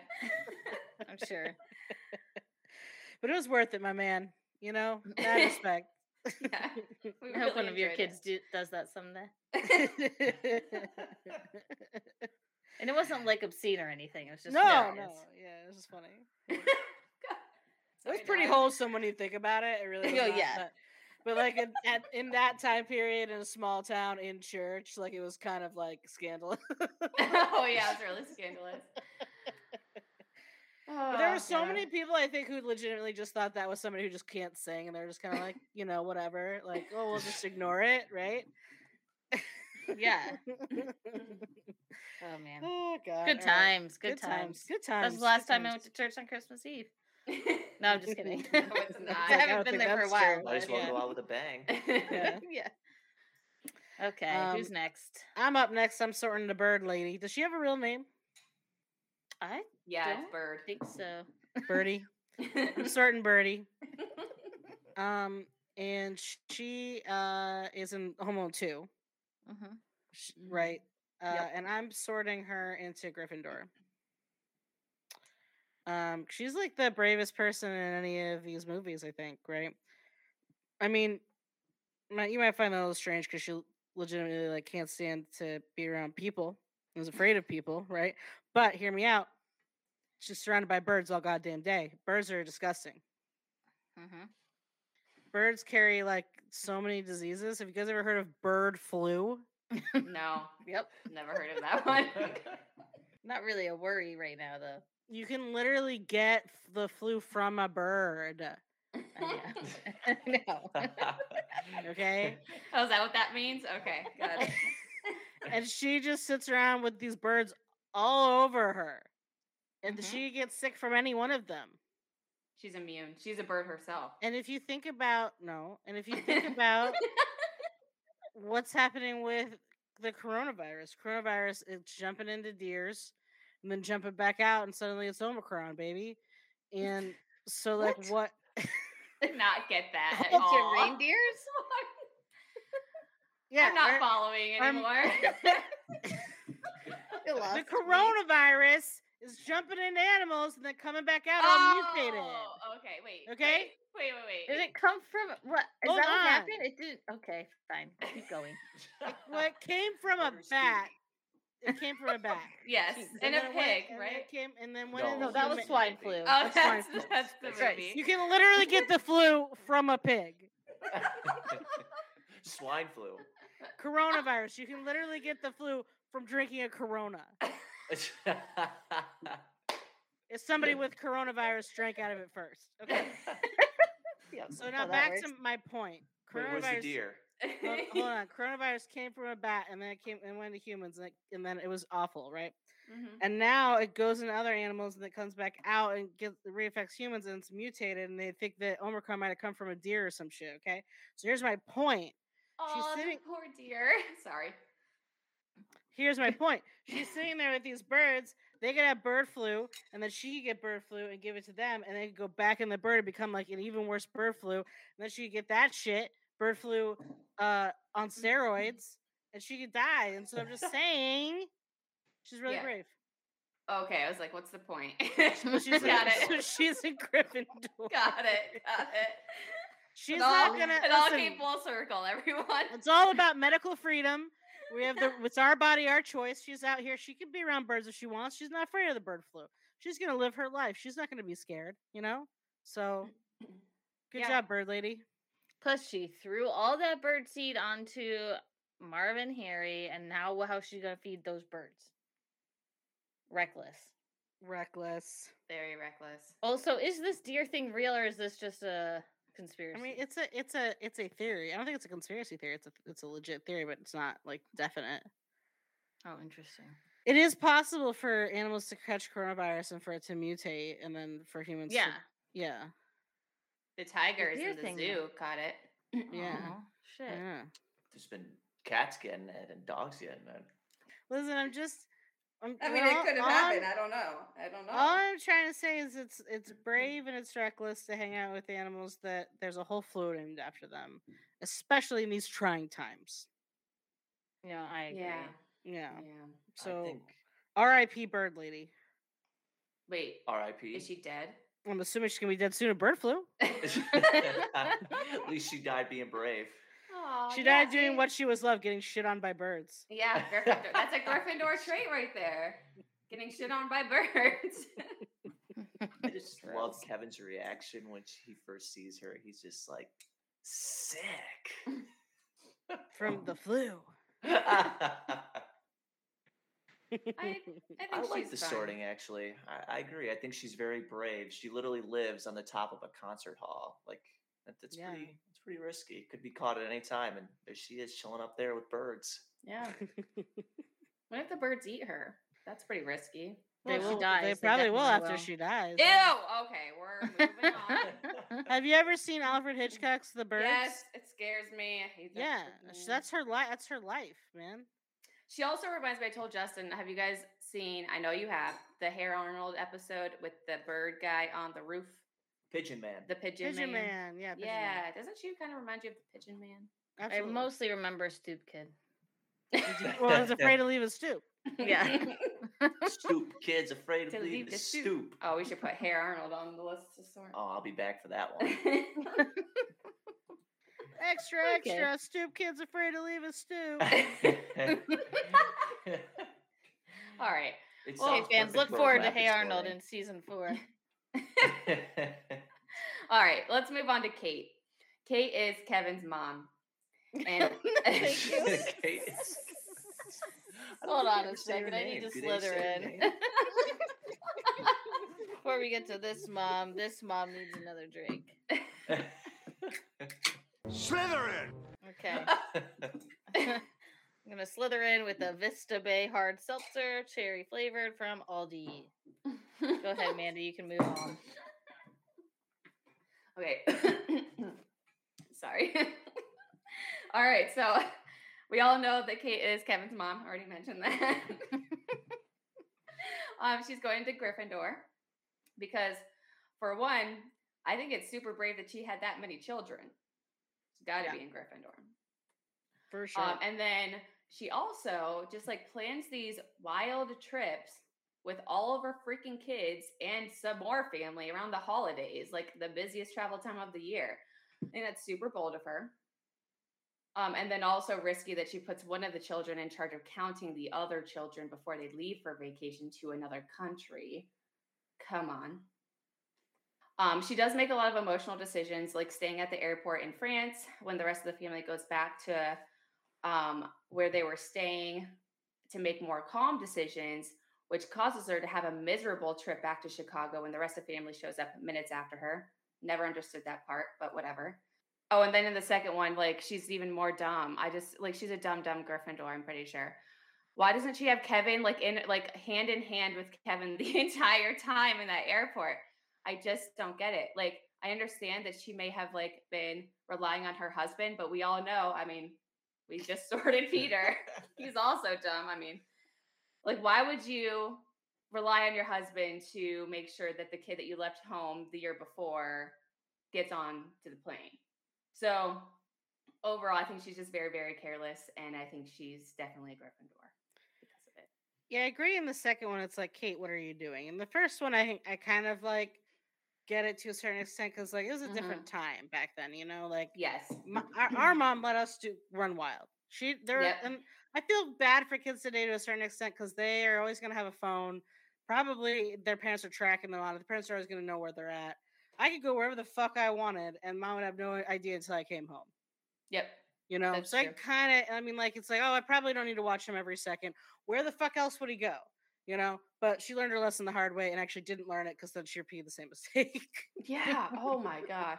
I'm sure. But it was worth it, my man. You know, mad respect. Yeah, we I hope one really of your enjoyed kids does that someday. it. And it wasn't like obscene or anything. It was just no, hilarious. yeah, it was just funny. It Sorry, was pretty Dad. wholesome when you think about it. It really was Oh, not, yeah. but like in that time period in a small town in church, like it was kind of like scandalous. Oh yeah, it's really scandalous. But there Oh, were so God. many people I think who legitimately just thought that was somebody who just can't sing, and they're just kind of like, whatever. Like, oh, we'll just ignore it, right? Yeah. Oh man. Oh God. Good all right. times. Good times. Good That's times. the last good time I times. went to church on Christmas Eve. No, I'm just kidding. No, it's not. I haven't been there for a while. Might as well yeah. go out with a bang. Yeah. Yeah. Okay, who's next? I'm up next. I'm sorting the bird lady. Does she have a real name? I Yeah, don't it's Bird. think so. Birdie. I'm sorting Birdie. And she is in Home Alone 2. Mm-hmm. Right. Yep. And I'm sorting her into Gryffindor. She's like the bravest person in any of these movies, I think, right? I mean, you might find that a little strange because she legitimately like can't stand to be around people. Is afraid of people, right? But hear me out. She's surrounded by birds all goddamn day. Birds are disgusting. Mm-hmm. Birds carry like so many diseases. Have you guys ever heard of bird flu? No. Yep. Never heard of that one. Not really a worry right now, though. You can literally get the flu from a bird. Yeah. No. Okay. Oh, is that what that means? Okay, got it. And she just sits around with these birds all over her. And Mhm. she gets sick from any one of them. She's immune. She's a bird herself. And if you think about what's happening with the coronavirus, it's jumping into deers and then jumping back out, and suddenly it's Omicron, baby. And so, like, what? Did not get that at It's all. your reindeers? Yeah, I'm not following anymore. the coronavirus is jumping into animals and then coming back out all mutated. Okay, wait. Okay? Wait. Did it come from what? Is Hold that what on. happened? It didn't. Okay, fine. Keep going. It came from a bat. It came from a bat. Yes, and a then it went- pig, and right? then it went No. into No, that was human- swine flu. Oh, swine that's flu. that's the Right. movie. You can literally get the flu from a pig. Swine flu. Coronavirus. You can literally get the flu from drinking a Corona. If somebody with coronavirus drank out of it first. Okay. Yep. So now that back works. to my point. Wait, where's the Coronavirus. deer? Hold on. Coronavirus came from a bat, and then it came and went to humans, and then it was awful, right? Mhm. And now it goes into other animals, and it comes back out and reinfects humans, and it's mutated, and they think that Omicron might have come from a deer or some shit. Okay, so here's my point. Oh, the sitting- poor deer. Sorry. Here's my point. She's sitting there with these birds. They could have bird flu, and then she could get bird flu and give it to them, and they could go back in the bird and become like an even worse bird flu. And then she could get that shit, bird flu, on steroids, and she could die. And so I'm just saying, she's really Yeah. brave. Okay, I was like, what's the point? So she's Got so it. she's in Gryffindor. Got it. She's It not all- gonna. It all listen, came full circle, everyone. It's all about medical freedom. We have it's our body, our choice. She's out here. She can be around birds if she wants. She's not afraid of the bird flu. She's gonna live her life. She's not gonna be scared, So, good Yeah. job, bird lady. Plus, she threw all that bird seed onto Marvin, Harry, and now how's she gonna feed those birds? Reckless. Very reckless. Also, is this deer thing real or is this just a conspiracy? I mean, it's a theory. I don't think it's a conspiracy theory. It's a legit theory, but it's not like definite. Oh, interesting. It is possible for animals to catch coronavirus and for it to mutate, and then for humans. Yeah. Yeah. The tigers deer in the thing, zoo though. caught it. Yeah. Aw, shit. Yeah. There's been cats getting it and dogs getting it. Listen, I mean, well, it could have happened. I don't know. All I'm trying to say is it's brave and it's reckless to hang out with animals that there's a whole float named after them, especially in these trying times. Yeah, I agree. Yeah. Yeah. Yeah. So, I think R.I.P. Bird Lady. Wait, R.I.P. is she dead? I'm assuming she's gonna be dead soon of bird flu. At least she died being brave. Aw, She yeah, died doing see? what she was loved, getting shit on by birds. Yeah, Gryffindor. That's a Gryffindor trait right there. Getting shit on by birds. I just love Kevin's reaction when he first sees her. He's just like, sick. From the flu. I think I like she's the fun. sorting, actually. I agree. I think she's very brave. She literally lives on the top of a concert hall. Like, that's Yeah. it's pretty risky. Could be caught at any time, and there she is chilling up there with birds. Yeah. What if the birds eat her? That's pretty risky. Well, They if she will. dies, They they probably will definitely after will. she dies. Ew. Okay, we're moving on. Have you ever seen Alfred Hitchcock's The Birds? Yes, it scares me. I hate that. Yeah, freaking- that's her life. That's her life, man. She also reminds me. I told Justin. Have you guys seen? I know you have the Hair Arnold episode with the bird guy on the roof, Pigeon Man. the pigeon, Pigeon Man. Yeah. Pigeon Man. Yeah, doesn't she kind of remind you of the Pigeon Man? Absolutely. I mostly remember Stoop Kid. Well, I was afraid to leave his stoop. Yeah. Stoop. Kids afraid To to leave leave the the stoop. stoop. Oh, we should put Hair Arnold on the list to sort. Oh, I'll be back for that one. Extra, Okay. extra. Stoop kid's afraid to leave his stoop. All right. It Well, Okay, sounds fans, perfect look for a forward to rapid Hey Arnold story. in season 4. All right. Let's move on to Kate. Kate is Kevin's mom. And Thank you. Kate. I don't Hold think on I a ever say her second. I need name. to Do they slither say her in. name? Before we get to this mom needs another drink. Slytherin! Okay. I'm going to slither in with a Vista Bay hard seltzer, cherry flavored from Aldi. Go ahead, Mandy. You can move on. Okay. Sorry. All right. So we all know that Kate is Kevin's mom. I already mentioned that. She's going to Gryffindor because, for one, I think it's super brave that she had that many children. She's got to be in Gryffindor. For sure. And then she also just like plans these wild trips with all of her freaking kids and some more family around the holidays, like the busiest travel time of the year. I think that's super bold of her. And then also risky that she puts one of the children in charge of counting the other children before they leave for vacation to another country. Come on. She does make a lot of emotional decisions, like staying at the airport in France when the rest of the family goes back to where they were staying to make more calm decisions, which causes her to have a miserable trip back to Chicago when the rest of the family shows up minutes after her. Never understood that part, but whatever. Oh, and then in the second one, like, she's even more dumb. She's a dumb Gryffindor, I'm pretty sure. Why doesn't she have Kevin, hand in hand with Kevin the entire time in that airport? I just don't get it. Like, I understand that she may have, been relying on her husband, but we all know, we just sorted Peter. He's also dumb. Why would you rely on your husband to make sure that the kid that you left home the year before gets on to the plane? So overall, I think she's just very, very careless, and I think she's definitely a Gryffindor because of it. Yeah, I agree. In the second one, it's like, Kate, what are you doing? In the first one, I kind of get it to a certain extent because it was a different time back then. Yes, our mom let us run wild. And I feel bad for kids today to a certain extent because they are always going to have a phone. Probably their parents are tracking them on it. The parents are always going to know where they're at. I could go wherever the fuck I wanted, and mom would have no idea until I came home. Yep. That's so true. I kind of, it's like, oh, I probably don't need to watch him every second. Where the fuck else would he go? But she learned her lesson the hard way and actually didn't learn it because then she repeated the same mistake. Yeah. Oh my gosh.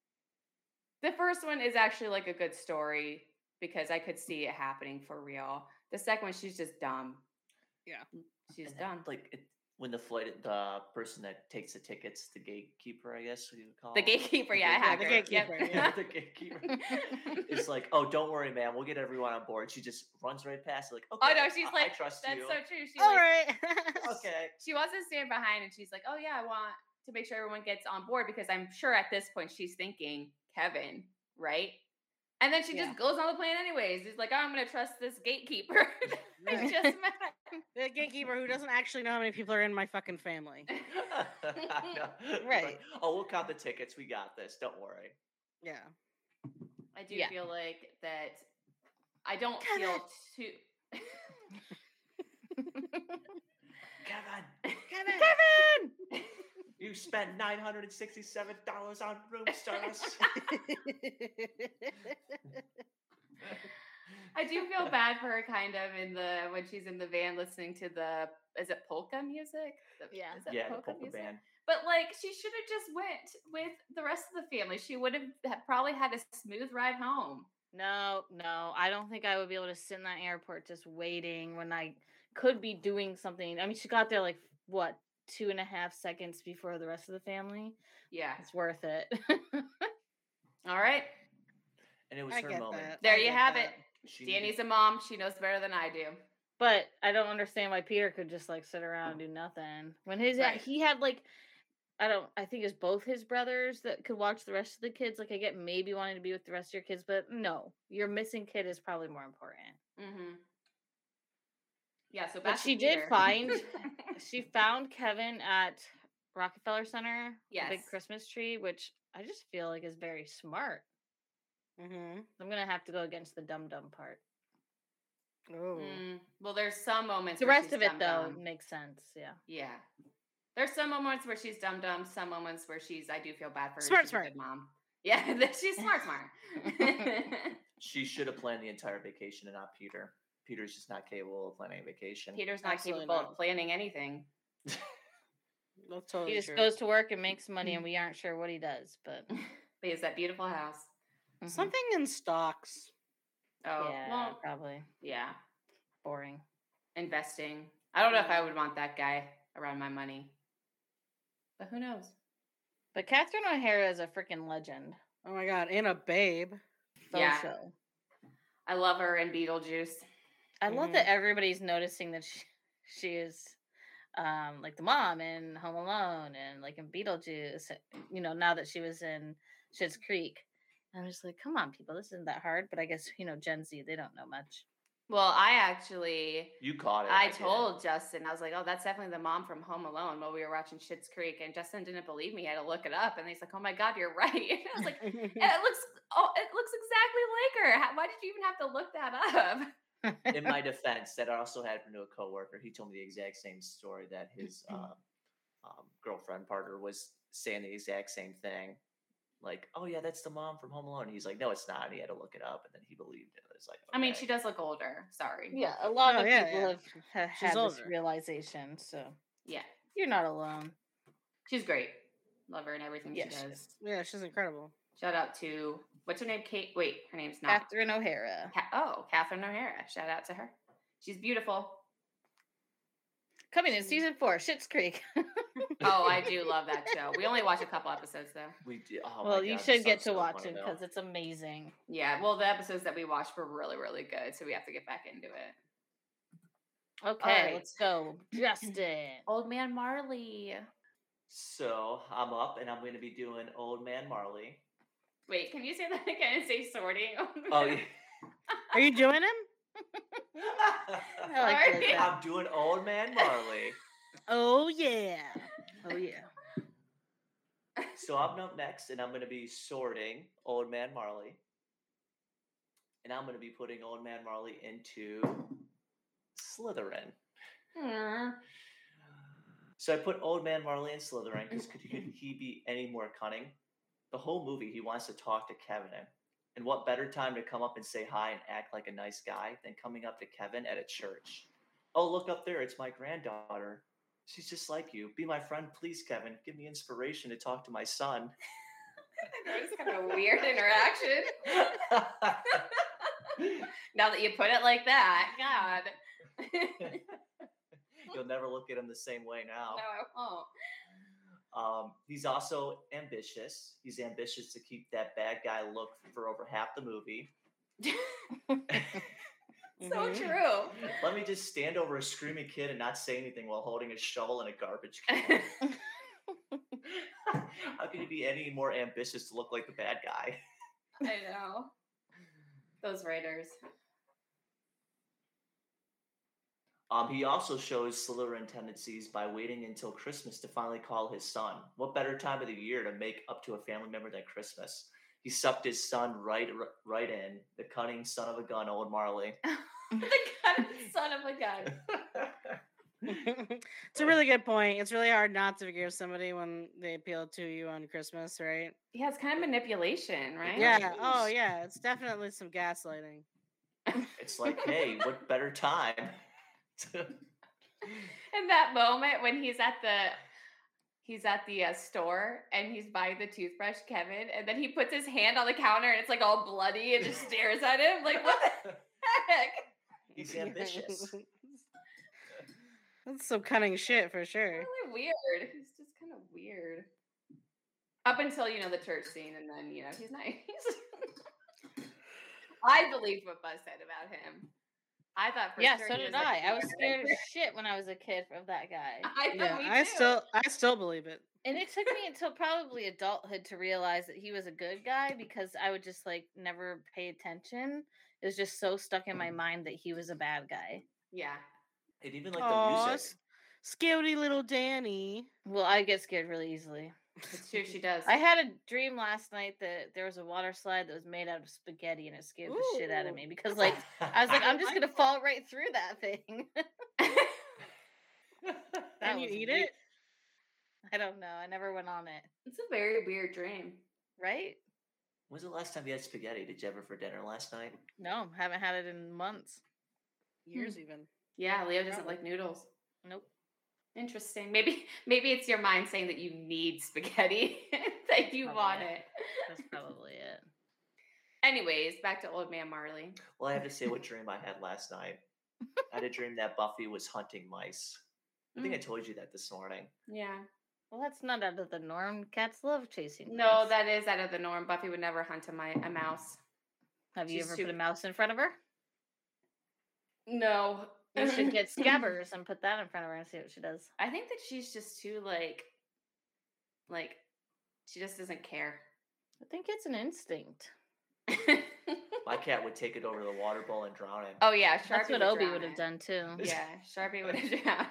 The first one is actually a good story because I could see it happening for real. The second one, she's just dumb. Yeah. She's dumb. When the person that takes the tickets, the gatekeeper, I guess you would call the gatekeeper. Yeah, the gatekeeper. Yep. Yeah. The gatekeeper. It's like, oh, don't worry, man. We'll get everyone on board. She just runs right past. Okay. Oh no, she's I trust that's you. so true. She's all right. Okay. She wants to stand behind, and she's like, oh yeah, I want to make sure everyone gets on board because I'm sure at this point she's thinking Kevin, right? And then she just goes on the plane anyways. She's like, oh, I'm going to trust this gatekeeper. I just met. The gatekeeper who doesn't actually know how many people are in my fucking family. Right. Oh, we'll count the tickets. We got this. Don't worry. Yeah. I do Yeah. feel like that. I don't feel too. Kevin! You spent $967 on room service. I do feel bad for her kind of when she's in the van listening to is it polka music? Yeah. Is it Yeah, the polka band. But like she should have just went with the rest of the family. She would have probably had a smooth ride home. No, I don't think I would be able to sit in that airport just waiting when I could be doing something. I mean, she got there like what 2.5 seconds before the rest of the family. Yeah, it's worth it. All right, and it was I her get moment. that. There I you get have that. it. Danny's a mom. She knows better than I do. But I don't understand why Peter could just like sit around and do nothing when he had like I think it's both his brothers that could watch the rest of the kids. Like I get maybe wanting to be with the rest of your kids, but no, your missing kid is probably more important. Mm-hmm. Yeah, so but she did find she found Kevin at Rockefeller Center, the big Christmas tree, which I just feel like is very smart. Mm-hmm. I'm gonna have to go against the dumb part. Oh, well, there's some moments. The where rest she's of it dumb. though makes sense. Yeah. Yeah. There's some moments where she's dumb, some moments where I do feel bad for her. Smart. A good mom. Yeah, she's smart. She should have planned the entire vacation and not Peter. Peter's just not capable of planning a vacation. Peter's not capable of planning anything. That's totally he just true. goes to work and makes money, and we aren't sure what he does. But he has that beautiful house. Something in stocks. Oh, yeah, well, probably. Yeah, boring. Investing. I don't know if I would want that guy around my money. But who knows? But Catherine O'Hara is a freaking legend. Oh my god, and a babe. Show. I love her in Beetlejuice. I love that everybody's noticing that she is like the mom in Home Alone and like in Beetlejuice. You know, now that she was in Schitt's Creek. I'm just like, come on, people, this isn't that hard. But I guess Gen Z, they don't know much. Well, you caught it. I told Justin, I was like, oh, that's definitely the mom from Home Alone while we were watching Schitt's Creek. And Justin didn't believe me. I had to look it up. And he's like, oh my God, you're right. And I was like, and it looks exactly like her. Why did you even have to look that up? In my defense, that also happened to a coworker. He told me the exact same story that his girlfriend partner was saying the exact same thing. Like, oh yeah, that's the mom from Home Alone. And he's like, no, it's not. And he had to look it up, and then he believed it. It's like, okay. I mean, she does look older. Sorry. Yeah, a lot of people have had this realization. So yeah, you're not alone. She's great. Love her and everything she does. Yeah, she's incredible. Shout out to what's her name? Kate. Wait, her name's not Catherine O'Hara. Catherine O'Hara. Shout out to her. She's beautiful. Coming in season 4, Schitt's Creek. Oh, I do love that show. We only watch a couple episodes though. We do. Oh well, you should get to watch it because it's amazing. Yeah, well, the episodes that we watched were really, really good, so we have to get back into it. Okay, let's go, Justin. Old Man Marley. So I'm up, and I'm going to be doing Old Man Marley. Wait, can you say that again and say sorting? Oh yeah. Are you doing him? I'm doing Old Man Marley. Oh yeah. Oh yeah. So I'm up next, and I'm going to be sorting Old Man Marley. And I'm going to be putting Old Man Marley into Slytherin. So I put Old Man Marley in Slytherin because could he be any more cunning? The whole movie, he wants to talk to Kevin. And what better time to come up and say hi and act like a nice guy than coming up to Kevin at a church? Oh, look up there. It's my granddaughter. She's just like you. Be my friend, please, Kevin. Give me inspiration to talk to my son. That was kind of a weird interaction. Now that you put it like that, God. You'll never look at him the same way now. No, I won't. He's also ambitious. He's ambitious to keep that bad guy look for over half the movie. So true. Let me just stand over a screaming kid and not say anything while holding a shovel and a garbage can. How can you be any more ambitious to look like the bad guy? I know. Those writers. He also shows Slytherin tendencies by waiting until Christmas to finally call his son. What better time of the year to make up to a family member than Christmas? He sucked his son right in. The cunning son of a gun, Owen Marley. The son of a gun. It's a really good point. It's really hard not to forgive somebody when they appeal to you on Christmas, right? Yeah, it's kind of manipulation, right? Yeah. Oh, yeah. It's definitely some gaslighting. It's like, hey, what better time? In that moment when he's at the store and he's buying the toothbrush, Kevin, and then he puts his hand on the counter and it's like all bloody and just stares at him like, what the heck? He's ambitious. That's some cunning shit for sure. Really weird. He's just kind of weird. Up until, the church scene, and then, he's nice. I believed what Buzz said about him. I thought for sure so he did was, like, I. I was scared as shit when I was a kid of that guy. I still believe it. And it took me until probably adulthood to realize that he was a good guy because I would just never pay attention. It was just so stuck in my mind that he was a bad guy. Yeah. And even the music. Scaredy little Danny. Well, I get scared really easily. It's true, she does. I had a dream last night that there was a water slide that was made out of spaghetti and it scared the shit out of me because I was like, I'm just gonna fall right through that thing. And you eat it? I don't know. I never went on it. It's a very weird dream. Right? When's the last time you had spaghetti? Did you ever for dinner last night? No, haven't had it in months. Years even. Yeah, Leo doesn't like noodles. Nope. Interesting. Maybe it's your mind saying that you need spaghetti, that you want it. That's probably it. Anyways, back to Old Man Marley. Well, I have to say what dream I had last night. I had a dream that Buffy was hunting mice. I think I told you that this morning. Yeah. Well, that's not out of the norm. Cats love chasing No, mice. that is out of the norm. Buffy would never hunt a mouse. Have you ever put a mouse in front of her? No. You should get Scabbers and put that in front of her and see what she does. I think that she's just too like she just doesn't care. I think it's an instinct. My cat would take it over the water bowl and drown it. Oh yeah, Sharpie. That's what Obi would have done too. Yeah, Sharpie would have drowned.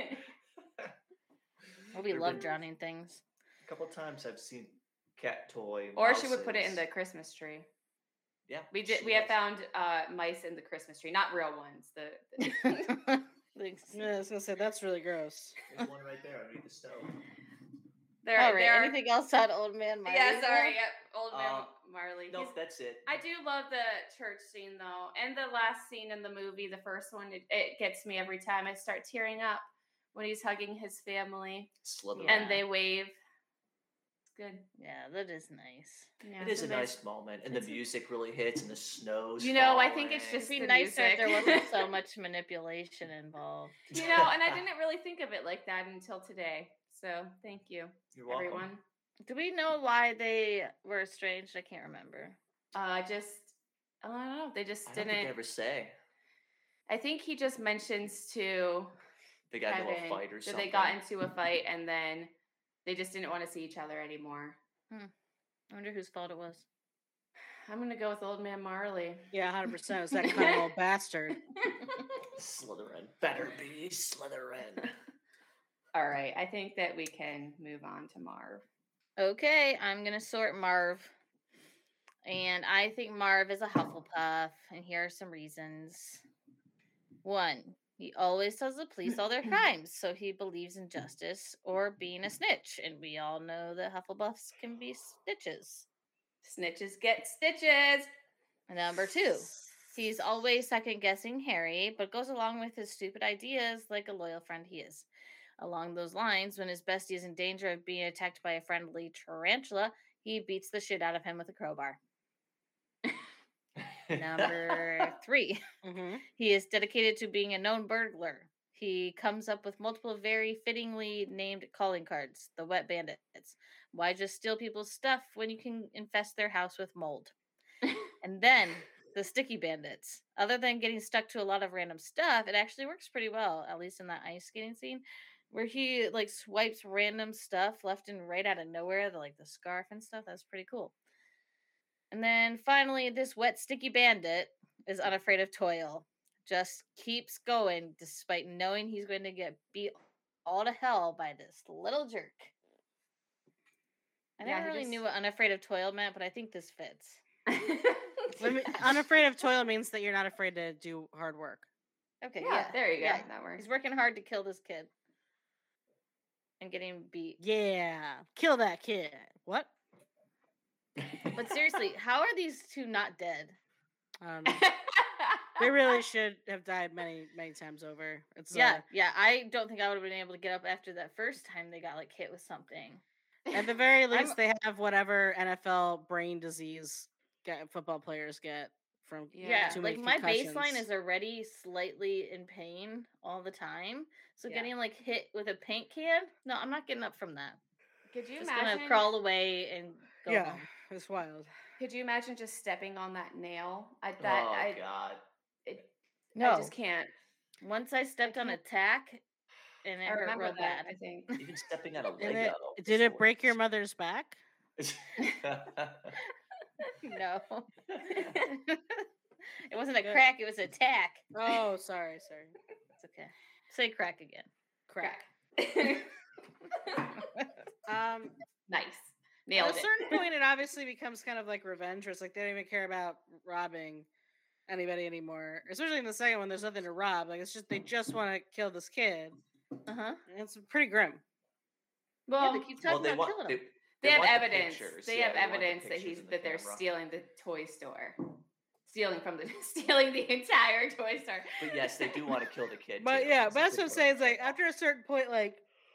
Obi loved drowning things. A couple times I've seen cat toy. Or she would put it in the Christmas tree. Yeah, we have found mice in the Christmas tree, not real ones. Yeah, I was gonna say that's really gross. There's one right there underneath the stove. Anything else on Old Man Marley? Yeah, sorry. Yep, Old Man Marley. No, that's it. I do love the church scene though, and the last scene in the movie, the first one. It gets me every time. I start tearing up when he's hugging his family, and they wave. Good. Yeah, that is nice. Yeah, it is a nice moment, and the music really hits, and the snow's. I think it's just be nicer if there wasn't so much manipulation involved. And I didn't really think of it like that until today. So thank you, everyone. Do we know why they were estranged? I can't remember. I don't know. They just didn't. I don't think they ever say. I think he just mentions to. They got into a fight or something. They got into a fight, and then. They just didn't want to see each other anymore. I wonder whose fault it was. I'm going to go with Old Man Marley. Yeah, 100%. It's that kind of little bastard. Slytherin. Better be Slytherin. All right. I think that we can move on to Marv. Okay. I'm going to sort Marv. And I think Marv is a Hufflepuff. And here are some reasons. 1. He always tells the police all their crimes, so he believes in justice or being a snitch. And we all know that Hufflepuffs can be snitches. Snitches get stitches. Number 2, he's always second-guessing Harry, but goes along with his stupid ideas like a loyal friend he is. Along those lines, when his bestie is in danger of being attacked by a friendly tarantula, he beats the shit out of him with a crowbar. Number 3, he is dedicated to being a known burglar. He comes up with multiple very fittingly named calling cards, the Wet Bandits. Why just steal people's stuff when you can infest their house with mold? And then the Sticky Bandits. Other than getting stuck to a lot of random stuff, it actually works pretty well, at least in that ice skating scene, where he swipes random stuff left and right out of nowhere, the scarf and stuff. That's pretty cool. And then finally, this wet, sticky bandit is unafraid of toil. just keeps going despite knowing he's going to get beat all to hell by this little jerk. I never really knew what unafraid of toil meant, but I think this fits. Unafraid of toil means that you're not afraid to do hard work. Okay, Yeah, there you go. Yeah. That works. He's working hard to kill this kid. And getting beat. Yeah. Kill that kid. What? But seriously, how are these two not dead? They really should have died many, many times over. It's yeah. I don't think I would have been able to get up after that first time they got like hit with something. At the very least, they have whatever NFL brain disease football players get from too many my concussions. baseline is already slightly in pain all the time. So getting like hit with a paint can, no, I'm not getting up from that. Could you just imagine? Gonna crawl away and go home. It's wild. Could you imagine just stepping on that nail? God. No, I just can't. Once I stepped on a tack, and it hurt real bad. I think even stepping on a Lego. Did it break your mother's back? No. It wasn't a crack, it was a tack. Oh, sorry. It's okay. Say crack again. Crack. Nice. Nailed it. At a certain point, it obviously becomes kind of like revenge, where it's like they don't even care about robbing anybody anymore. Especially in the second one, there's nothing to rob. Like, it's just they just want to kill this kid. It's pretty grim. Well, they keep talking about killing him. They have evidence. They have evidence that they're stealing the toy store, stealing the entire toy store. But yes, they do want to kill the kid. But too. but that's what I'm saying. It's like after a certain point, like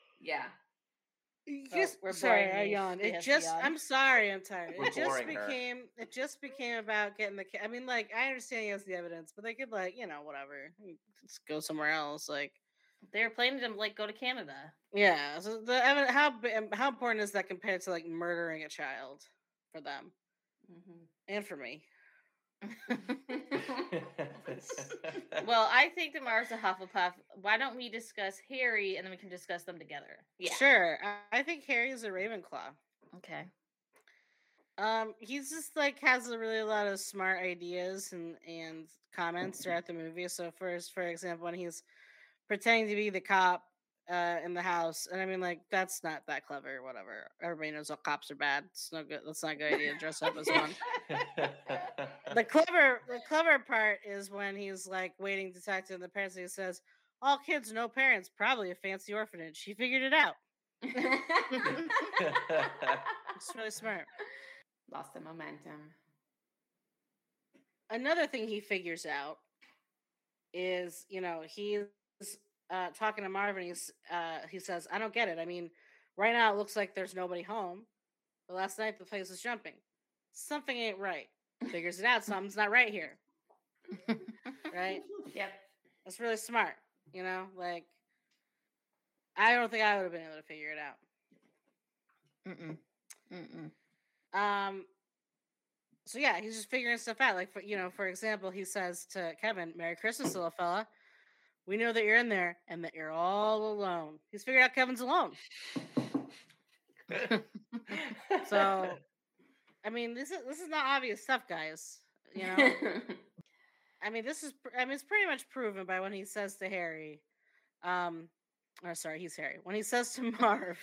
sorry, I yawned. I'm sorry, I'm tired. It just became about getting the kid. I mean, like I understand he has the evidence, but they could whatever, just go somewhere else. Like they're planning to go to Canada. Yeah. So how important is that compared to like murdering a child for them and for me? Well, I think that Mara's a Hufflepuff. Why don't we discuss Harry and then we can discuss them together? Yeah. Sure. I think Harry is a Ravenclaw. Okay. He's just like has a lot of smart ideas and comments throughout the movie. So for example, when he's pretending to be the cop in the house, and I mean, like, that's not that clever. Whatever. Everybody knows all cops are bad. It's no good. That's not a good idea to dress up as one. The clever part is when he's like waiting to talk to the parents. And he says, "All kids, no parents. Probably a fancy orphanage." He figured it out. It's really smart. Lost the momentum. Another thing he figures out is, he's talking to Marvin. He says, "I don't get it. I mean, right now it looks like there's nobody home, but last night the place was jumping. Something ain't right." Figures it out. Something's not right here. Right? Yep. That's really smart. Like I don't think I would have been able to figure it out. So yeah, he's just figuring stuff out. Like for example, he says to Kevin, "Merry Christmas, little fella. We know that you're in there and that you're all alone." He's figured out Kevin's alone. So, I mean, this is not obvious stuff, guys. I mean, it's pretty much proven by when he says to Harry, he's Harry. When he says to Marv,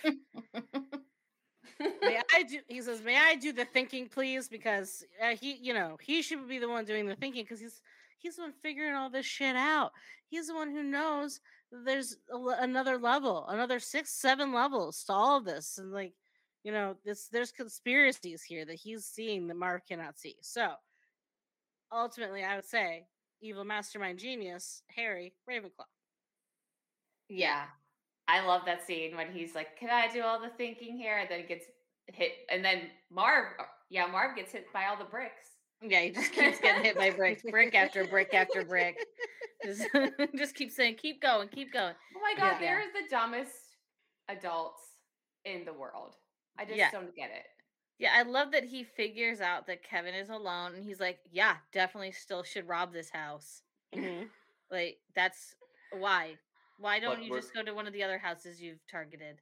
he says, "May I do the thinking, please?" Because he should be the one doing the thinking because he's the one figuring all this shit out. He's the one who knows that there's another level, another 6-7 levels to all of this, and there's conspiracies here that he's seeing that Marv cannot see. So ultimately, I would say evil mastermind genius Harry Ravenclaw. Yeah. I love that scene when he's like, "Can I do all the thinking here?" And then gets hit. And then Marv gets hit by all the bricks. Yeah, he just keeps getting hit by bricks, brick after brick after brick. Just keep saying, "Keep going, keep going." Oh my God, they're the dumbest adults in the world. I just don't get it. Yeah, I love that he figures out that Kevin is alone, and he's like, "Yeah, definitely still should rob this house." Like, that's why. Why don't you just go to one of the other houses you've targeted?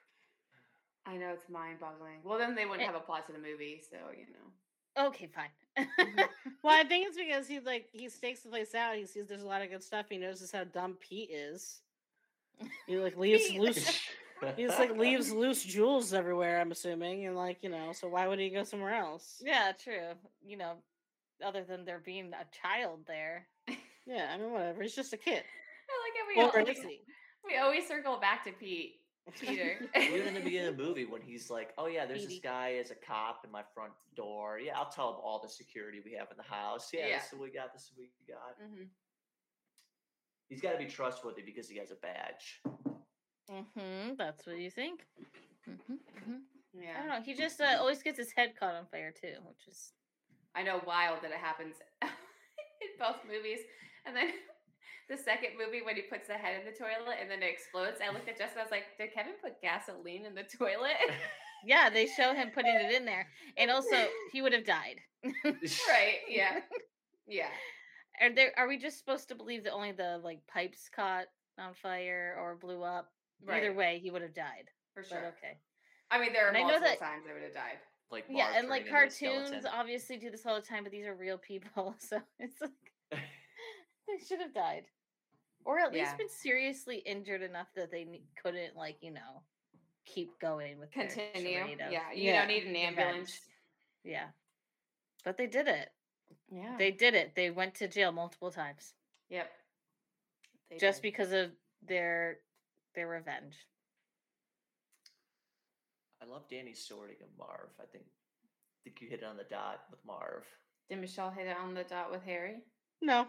I know, it's mind-boggling. Well, then they wouldn't have a plot to the movie, so Okay, fine. Well, I think it's because he stakes the place out. He sees there's a lot of good stuff. He notices how dumb Pete is. He leaves Pete. loose. He just leaves loose jewels everywhere. I'm assuming, and so why would he go somewhere else? Yeah, true. Other than there being a child there. Yeah, I mean, whatever. He's just a kid. I like it. We always circle back to Peter. Even in the beginning of the movie, when he's like, "Oh yeah, there's this guy as a cop in my front door. Yeah, I'll tell him all the security we have in the house. Yeah, this is what we got. This is what we got." Mm-hmm. He's got to be trustworthy because he has a badge. That's what you think. Yeah. I don't know. He just always gets his head caught on fire too, which is. I know, wild that it happens in both movies, and then. The second movie when he puts the head in the toilet and then it explodes. I looked at Justin. I was like, "Did Kevin put gasoline in the toilet?" Yeah, they show him putting it in there, and also he would have died. Right? Yeah. Yeah. Are we just supposed to believe that only the pipes caught on fire or blew up? Right. Either way, he would have died for sure. But okay. I mean, there are multiple times they would have died. And cartoons obviously do this all the time, but these are real people, so it's they should have died. Or at least been seriously injured enough that they couldn't, keep going with continue. You don't need an ambulance. Yeah, but they did it. Yeah, they did it. They went to jail multiple times. Yep. Just because of their revenge. I love Danny's sorting of Marv. I think you hit it on the dot with Marv. Did Michelle hit it on the dot with Harry? No.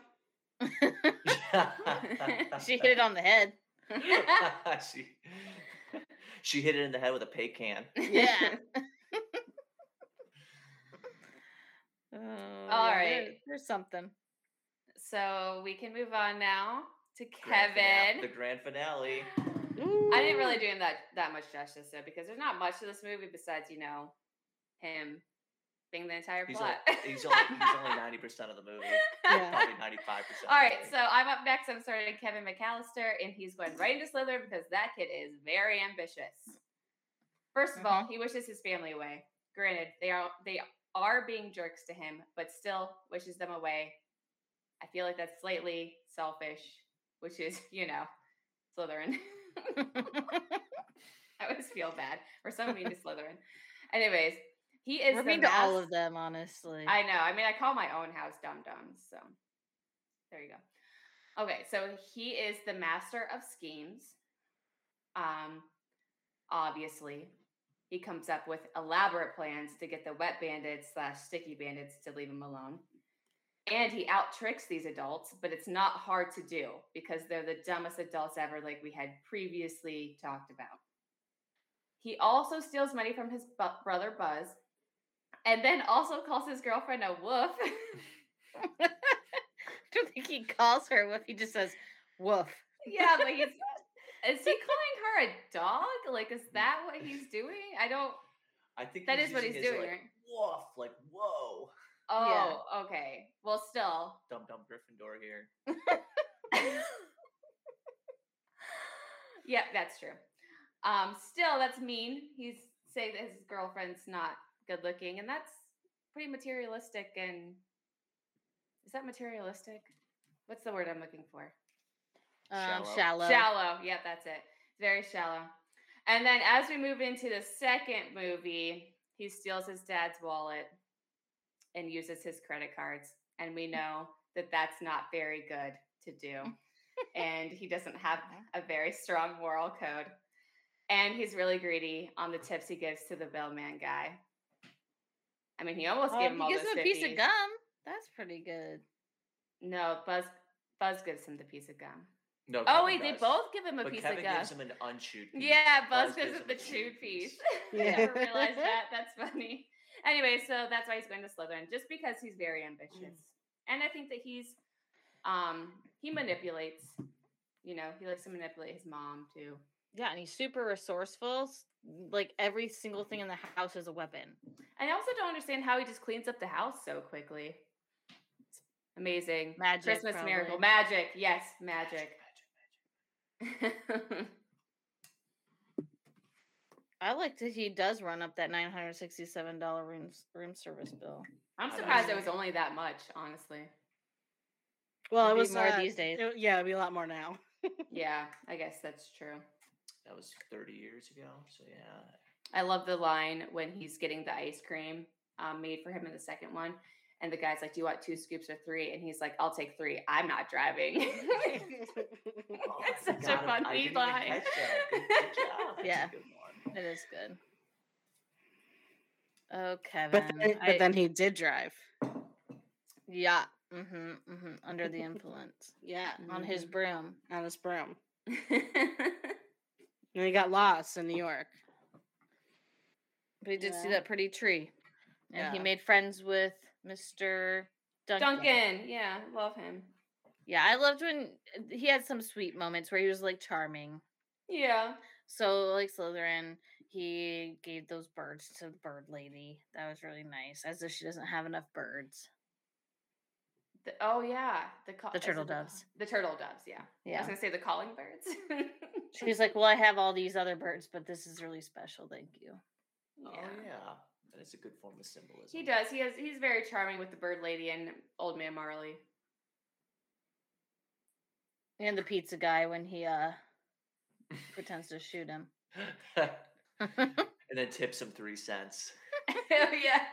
She hit it on the head. She hit it in the head with a paint can. Yeah. All right. There's something. So we can move on now to Kevin. The grand finale. I didn't really do him that much justice though, because there's not much to this movie besides him being the entire plot. He's only 90% of the movie. Yeah. Probably 95%. All right, so I'm up next. I'm starting Kevin McAllister, and he's going right into Slytherin because that kid is very ambitious. First of all, he wishes his family away. Granted, they are being jerks to him, but still wishes them away. I feel like that's slightly selfish, which is, Slytherin. I always feel bad for someone being to Slytherin. Anyways. He is We're mean to all of them, honestly. I know. I mean, I call my own house dum-dums, so there you go. Okay, so he is the master of schemes. Obviously, he comes up with elaborate plans to get the wet bandits / sticky bandits to leave him alone. And he out-tricks these adults, but it's not hard to do because they're the dumbest adults ever, like we had previously talked about. He also steals money from his brother Buzz. And then also calls his girlfriend a woof. I don't think he calls her a woof. He just says woof. Yeah, is he calling her a dog? Is that what he's doing? I think that is what he's doing, right? Woof, whoa. Oh, yeah. Okay. Well, still. Dumb Gryffindor here. Yep, that's true. Still, that's mean. He's saying that his girlfriend's not good looking, and that's pretty materialistic. And is that materialistic? What's the word I'm looking for? Shallow. Shallow. Yep, that's it. Very shallow. And then as we move into the second movie, he steals his dad's wallet and uses his credit cards, and we know that that's not very good to do. And he doesn't have a very strong moral code. And he's really greedy on the tips he gives to the bellman guy. I mean, he almost gave him all those 50s. He gives him a piece of gum. That's pretty good. No, Buzz gives him the piece of gum. No. Wait, they both give him a piece of gum. Kevin gives him an unchewed piece. Yeah, Buzz gives him the chewed piece. I never realized that. That's funny. Anyway, so that's why he's going to Slytherin, just because he's very ambitious. And I think that he manipulates. He likes to manipulate his mom too. Yeah, and he's super resourceful. Every single thing in the house is a weapon. And I also don't understand how he just cleans up the house so quickly. It's amazing. Magic. Christmas probably. miracle. Magic. Yes, magic. I like that he does run up that $967 room service bill. I'm I surprised it don't was know. only that much, honestly. Well, it It'd be was more these days. yeah, it'd be a lot more now. Yeah, I guess that's true. That was 30 years ago. So yeah. I love the line when he's getting the ice cream made for him in the second one. And the guy's like, "Do you want 2 scoops or 3?" And he's like, "I'll take 3. I'm not driving." Oh, It's I such a forgot I funny didn't even line. catch that. Good job. That's Yeah. a good one. It is good. Oh, But Kevin. then he did drive. Yeah. Under the influence. Yeah, On his broom. on his broom, and he got lost in New York. But he did see Yeah. that pretty tree. And he Yeah. made friends with Mr. Duncan, yeah, love him. Yeah, I loved when he had some sweet moments where he was like charming. Yeah. So like Slytherin, he gave those birds to the bird lady. That was really nice. As if she doesn't have enough birds. Oh yeah, The turtle doves. The turtle doves, yeah. I Yeah. was gonna say the calling birds. She's like, well, I have all these other birds, but this is really special. Thank you. Oh yeah. That is a good form of symbolism. He does. He's very charming with the bird lady and Old Man Marley. And the pizza guy when he pretends to shoot him. And then tips him 3 cents. Oh yeah.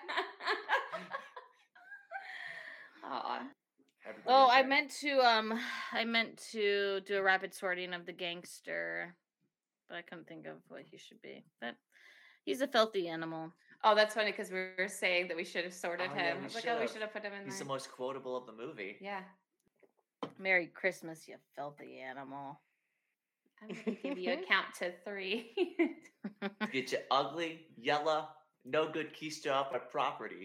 Aw. Everybody Oh, I enjoyed. meant to do a rapid sorting of the gangster, but I couldn't think of what he should be. But he's a filthy animal. Oh, that's funny because we were saying that we should have sorted Oh, yeah, him. we I was like, oh, we should've. should have put him in He's the there. most quotable of the movie. Yeah. Merry Christmas, you filthy animal. I'm gonna give you a count to 3. Get you ugly, yellow, no good keister off my property.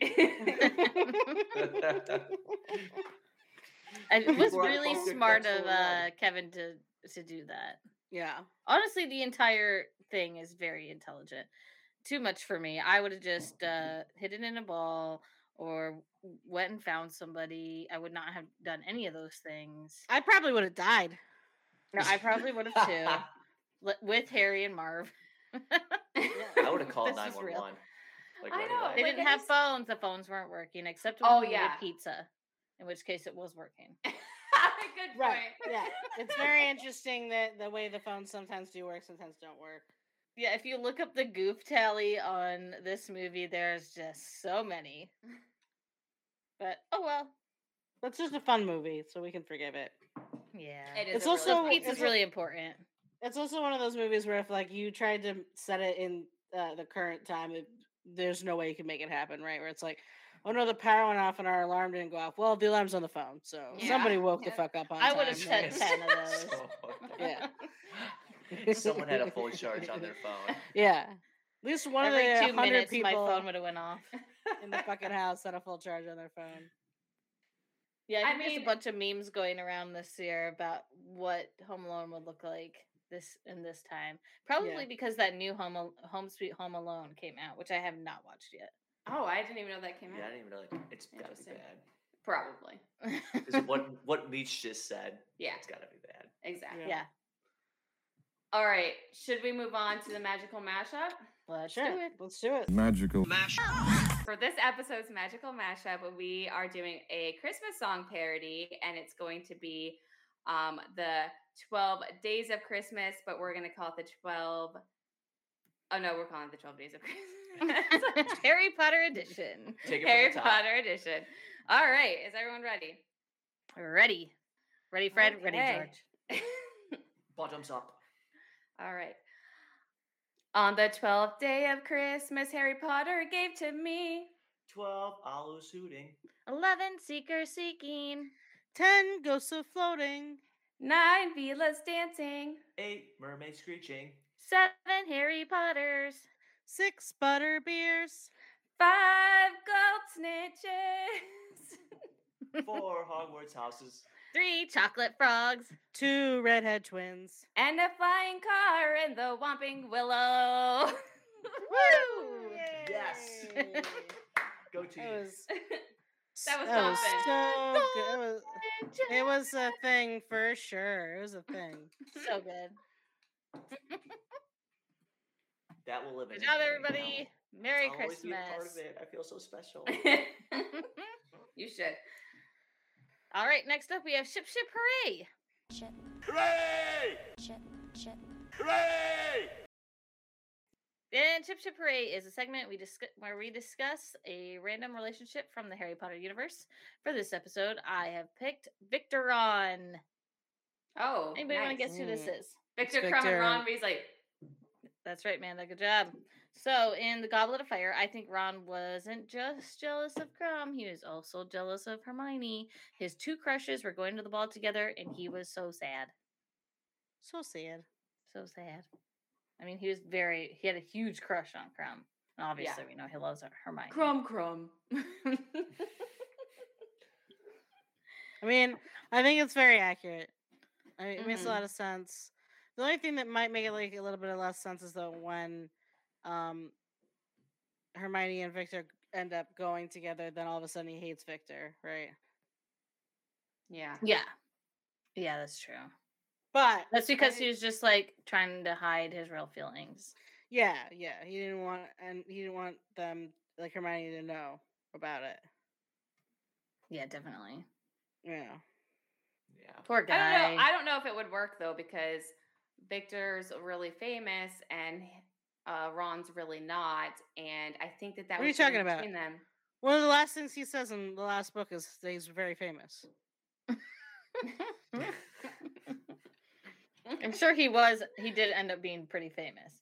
And it was Before I really focus, smart that's of so right. Kevin to do that. Yeah. Honestly, the entire thing is very intelligent. Too much for me. I would have just hid it in a ball or went and found somebody. I would not have done any of those things. I probably would have died. No, I probably would have too. With Harry and Marv. I would have called This is real. 911. Like, I right know, away. They like, didn't I have just- phones. The phones weren't working, except when Oh, we needed yeah. pizza. In which case it was working. Good point. Yeah. It's very interesting that the way the phones sometimes do work, sometimes don't work. Yeah, if you look up the goof tally on this movie, there's just so many. But oh well. It's just a fun movie, so we can forgive it. Yeah. It is It's a really also- fun Pizza's it's really important. It's also one of those movies where if like you tried to set it in the current time, there's no way you can make it happen, right? Where it's like, oh no, the power went off and our alarm didn't go off. Well, the alarm's on the phone, so Yeah. somebody woke the Yeah. fuck up on I time. would have set right? 10 of those. So, Yeah. someone had a full charge on their phone. Yeah. At least one Every of the 2 100 minutes, people my phone would have went off. in the fucking house had a full charge on their phone. Yeah, I I think there's mean- a bunch of memes going around this year about what Home Alone would look like this time. Probably because that new Home Sweet Home Alone came out, which I have not watched yet. Oh, I didn't even know that came Yeah, I out. didn't even know. It's gotta be Interesting. bad. Probably. Because what Leach just said, Yeah, it's gotta be bad. exactly. Yeah, All right. Should we move on to the magical mashup? let's Sure, do it. let's do it. Magical. For this episode's magical mashup, we are doing a Christmas song parody, and it's going to be the 12 Days of Christmas, but we're going to call it the 12. Oh no, we're calling it the 12 Days of Christmas. Harry Potter edition. Take it Harry from the top. Potter edition. All right, is everyone ready? Ready, Fred. Ready, Okay. George. Bottoms up. All right. On the 12th day of Christmas, Harry Potter gave to me 12 aloes hooting. 11 seekers seeking. 10 ghosts of floating. 9 Vilas dancing, 8 mermaids screeching. 7 Harry Potters. 6 butter beers. 5 gold snitches, 4 Hogwarts houses. 3 chocolate frogs. 2 redhead twins. and a flying car in the Whomping Willow. Woo! Yes. Go to It you. was That was that was something. so good. It was a thing for sure. It was a thing. So good. That will live in Good job, infamy. everybody. Merry I'll always be a part Christmas. of it. I feel so special. You should. All right, next up we have Ship Ship Hooray. Ship, Hooray! ship, ship. Hooray! And Ship Ship Hooray is a segment where we discuss a random relationship from the Harry Potter universe. For this episode, I have picked Victor Ron. Oh, Anybody want to nice. guess who this is? Victor It's Crumb and Victor. Ron Weasley. That's right, Amanda. Good job. So, in the Goblet of Fire, I think Ron wasn't just jealous of Crumb. He was also jealous of Hermione. His two crushes were going to the ball together, and he was so sad. So sad. So sad. I mean, he had a huge crush on Crumb. And obviously, we know he loves Hermione. Crumb. I mean, I think it's very accurate. I mean, it makes a Mhm. lot of sense. The only thing that might make it like a little bit of less sense is though when Hermione and Victor end up going together, then all of a sudden he hates Victor, right? Yeah. Yeah. Yeah, that's true. But That's because he was just like trying to hide his real feelings. yeah, he didn't want them like Hermione to know about it. Yeah, definitely. Yeah. Yeah. Poor guy. I don't know if it would work though because Victor's really famous and Ron's really not, and I think that What are was you talking different about? between them. One of the last things he says in the last book is that he's very famous. I'm sure he was. He did end up being pretty famous.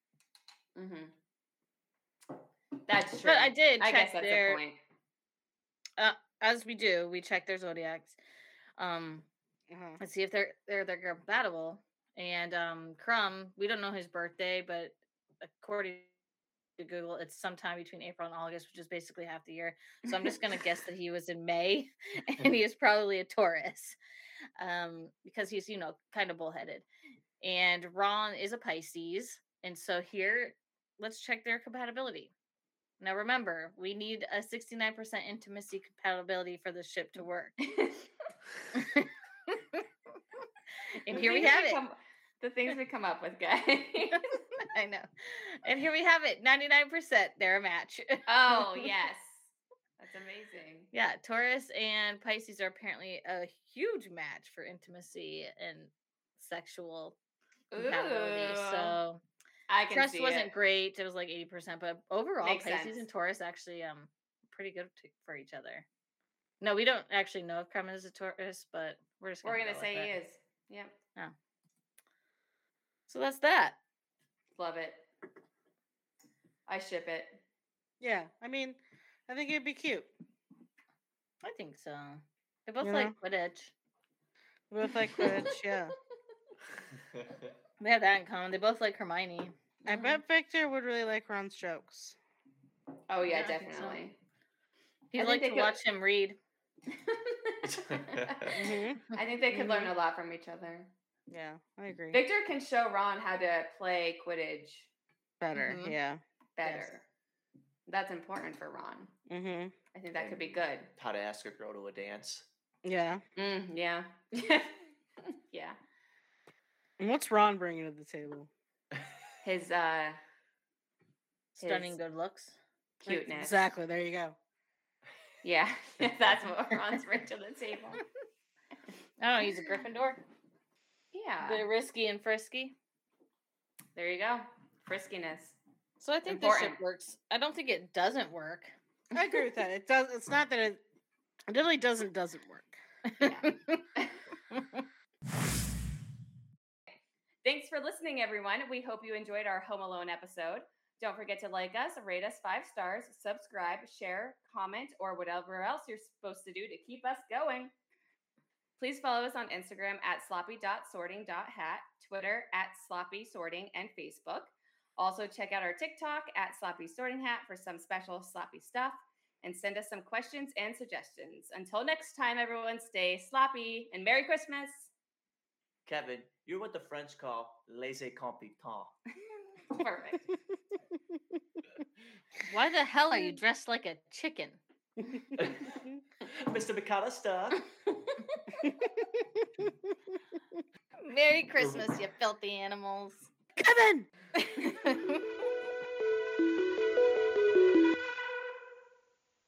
Mm-hmm. That's true. But I did I check guess that's their, the point. as we do, we check their zodiacs, and see if they're compatible. And Crumb, we don't know his birthday, but according to Google, it's sometime between April and August, which is basically half the year. So I'm just gonna guess that he was in May, and he is probably a Taurus, because he's kind of bullheaded. And Ron is a Pisces, and so here, let's check their compatibility. Now remember, we need a 69% intimacy compatibility for the ship to work. And here we have it. The things we come up with, guys. I know. And here we have it. 99%. They're a match. Oh, yes. That's amazing. Yeah, Taurus and Pisces are apparently a huge match for intimacy and sexual compatibility. Ooh. So I can trust see wasn't it. great. It was like 80%, but overall, Makes Pisces sense. and Taurus actually pretty good for each other. No, we don't actually know if Crumb is a Taurus, but we're just We're gonna gonna go say with he it. is. Yep. Yeah. So that's that. Love it. I ship it. Yeah. I mean, I think it'd be cute. I think so. They both You like know? Quidditch. We both like Quidditch, yeah. They have that in common. They both like Hermione. I bet Victor would really like Ron's jokes. Oh yeah, Yeah, I think so. definitely. He'd think like they to could- watch him read. Mm-hmm. I think they could learn a lot from each other. Yeah, I agree. Victor can show Ron how to play Quidditch Better, Mhm. yeah. better. That's important for Ron. Mm-hmm. I think that could be good. How to ask a girl to a dance. Yeah. Yeah. Yeah. And what's Ron bringing to the table? His Stunning his good looks. cuteness. Exactly. There you go. Yeah. That's what Ron's bring to the table. Oh, he's a Gryffindor. Yeah. They're risky and frisky. There you go. Friskiness. So I think this ship Important. works. I don't think it doesn't work. I agree with that. It does. It's not that it definitely doesn't work. Yeah. Thanks for listening, everyone. We hope you enjoyed our Home Alone episode. Don't forget to like us, rate us 5 stars, subscribe, share, comment, or whatever else you're supposed to do to keep us going. Please follow us on Instagram at sloppy.sorting.hat, Twitter at sloppysorting, and Facebook. Also, check out our TikTok at sloppysortinghat for some special sloppy stuff, and send us some questions and suggestions. Until next time, everyone, stay sloppy and Merry Christmas. Kevin, you're what the French call laissez competent. Perfect. Why the hell are you dressed like a chicken? Mr. McAllister. Merry Christmas, you filthy animals. Kevin!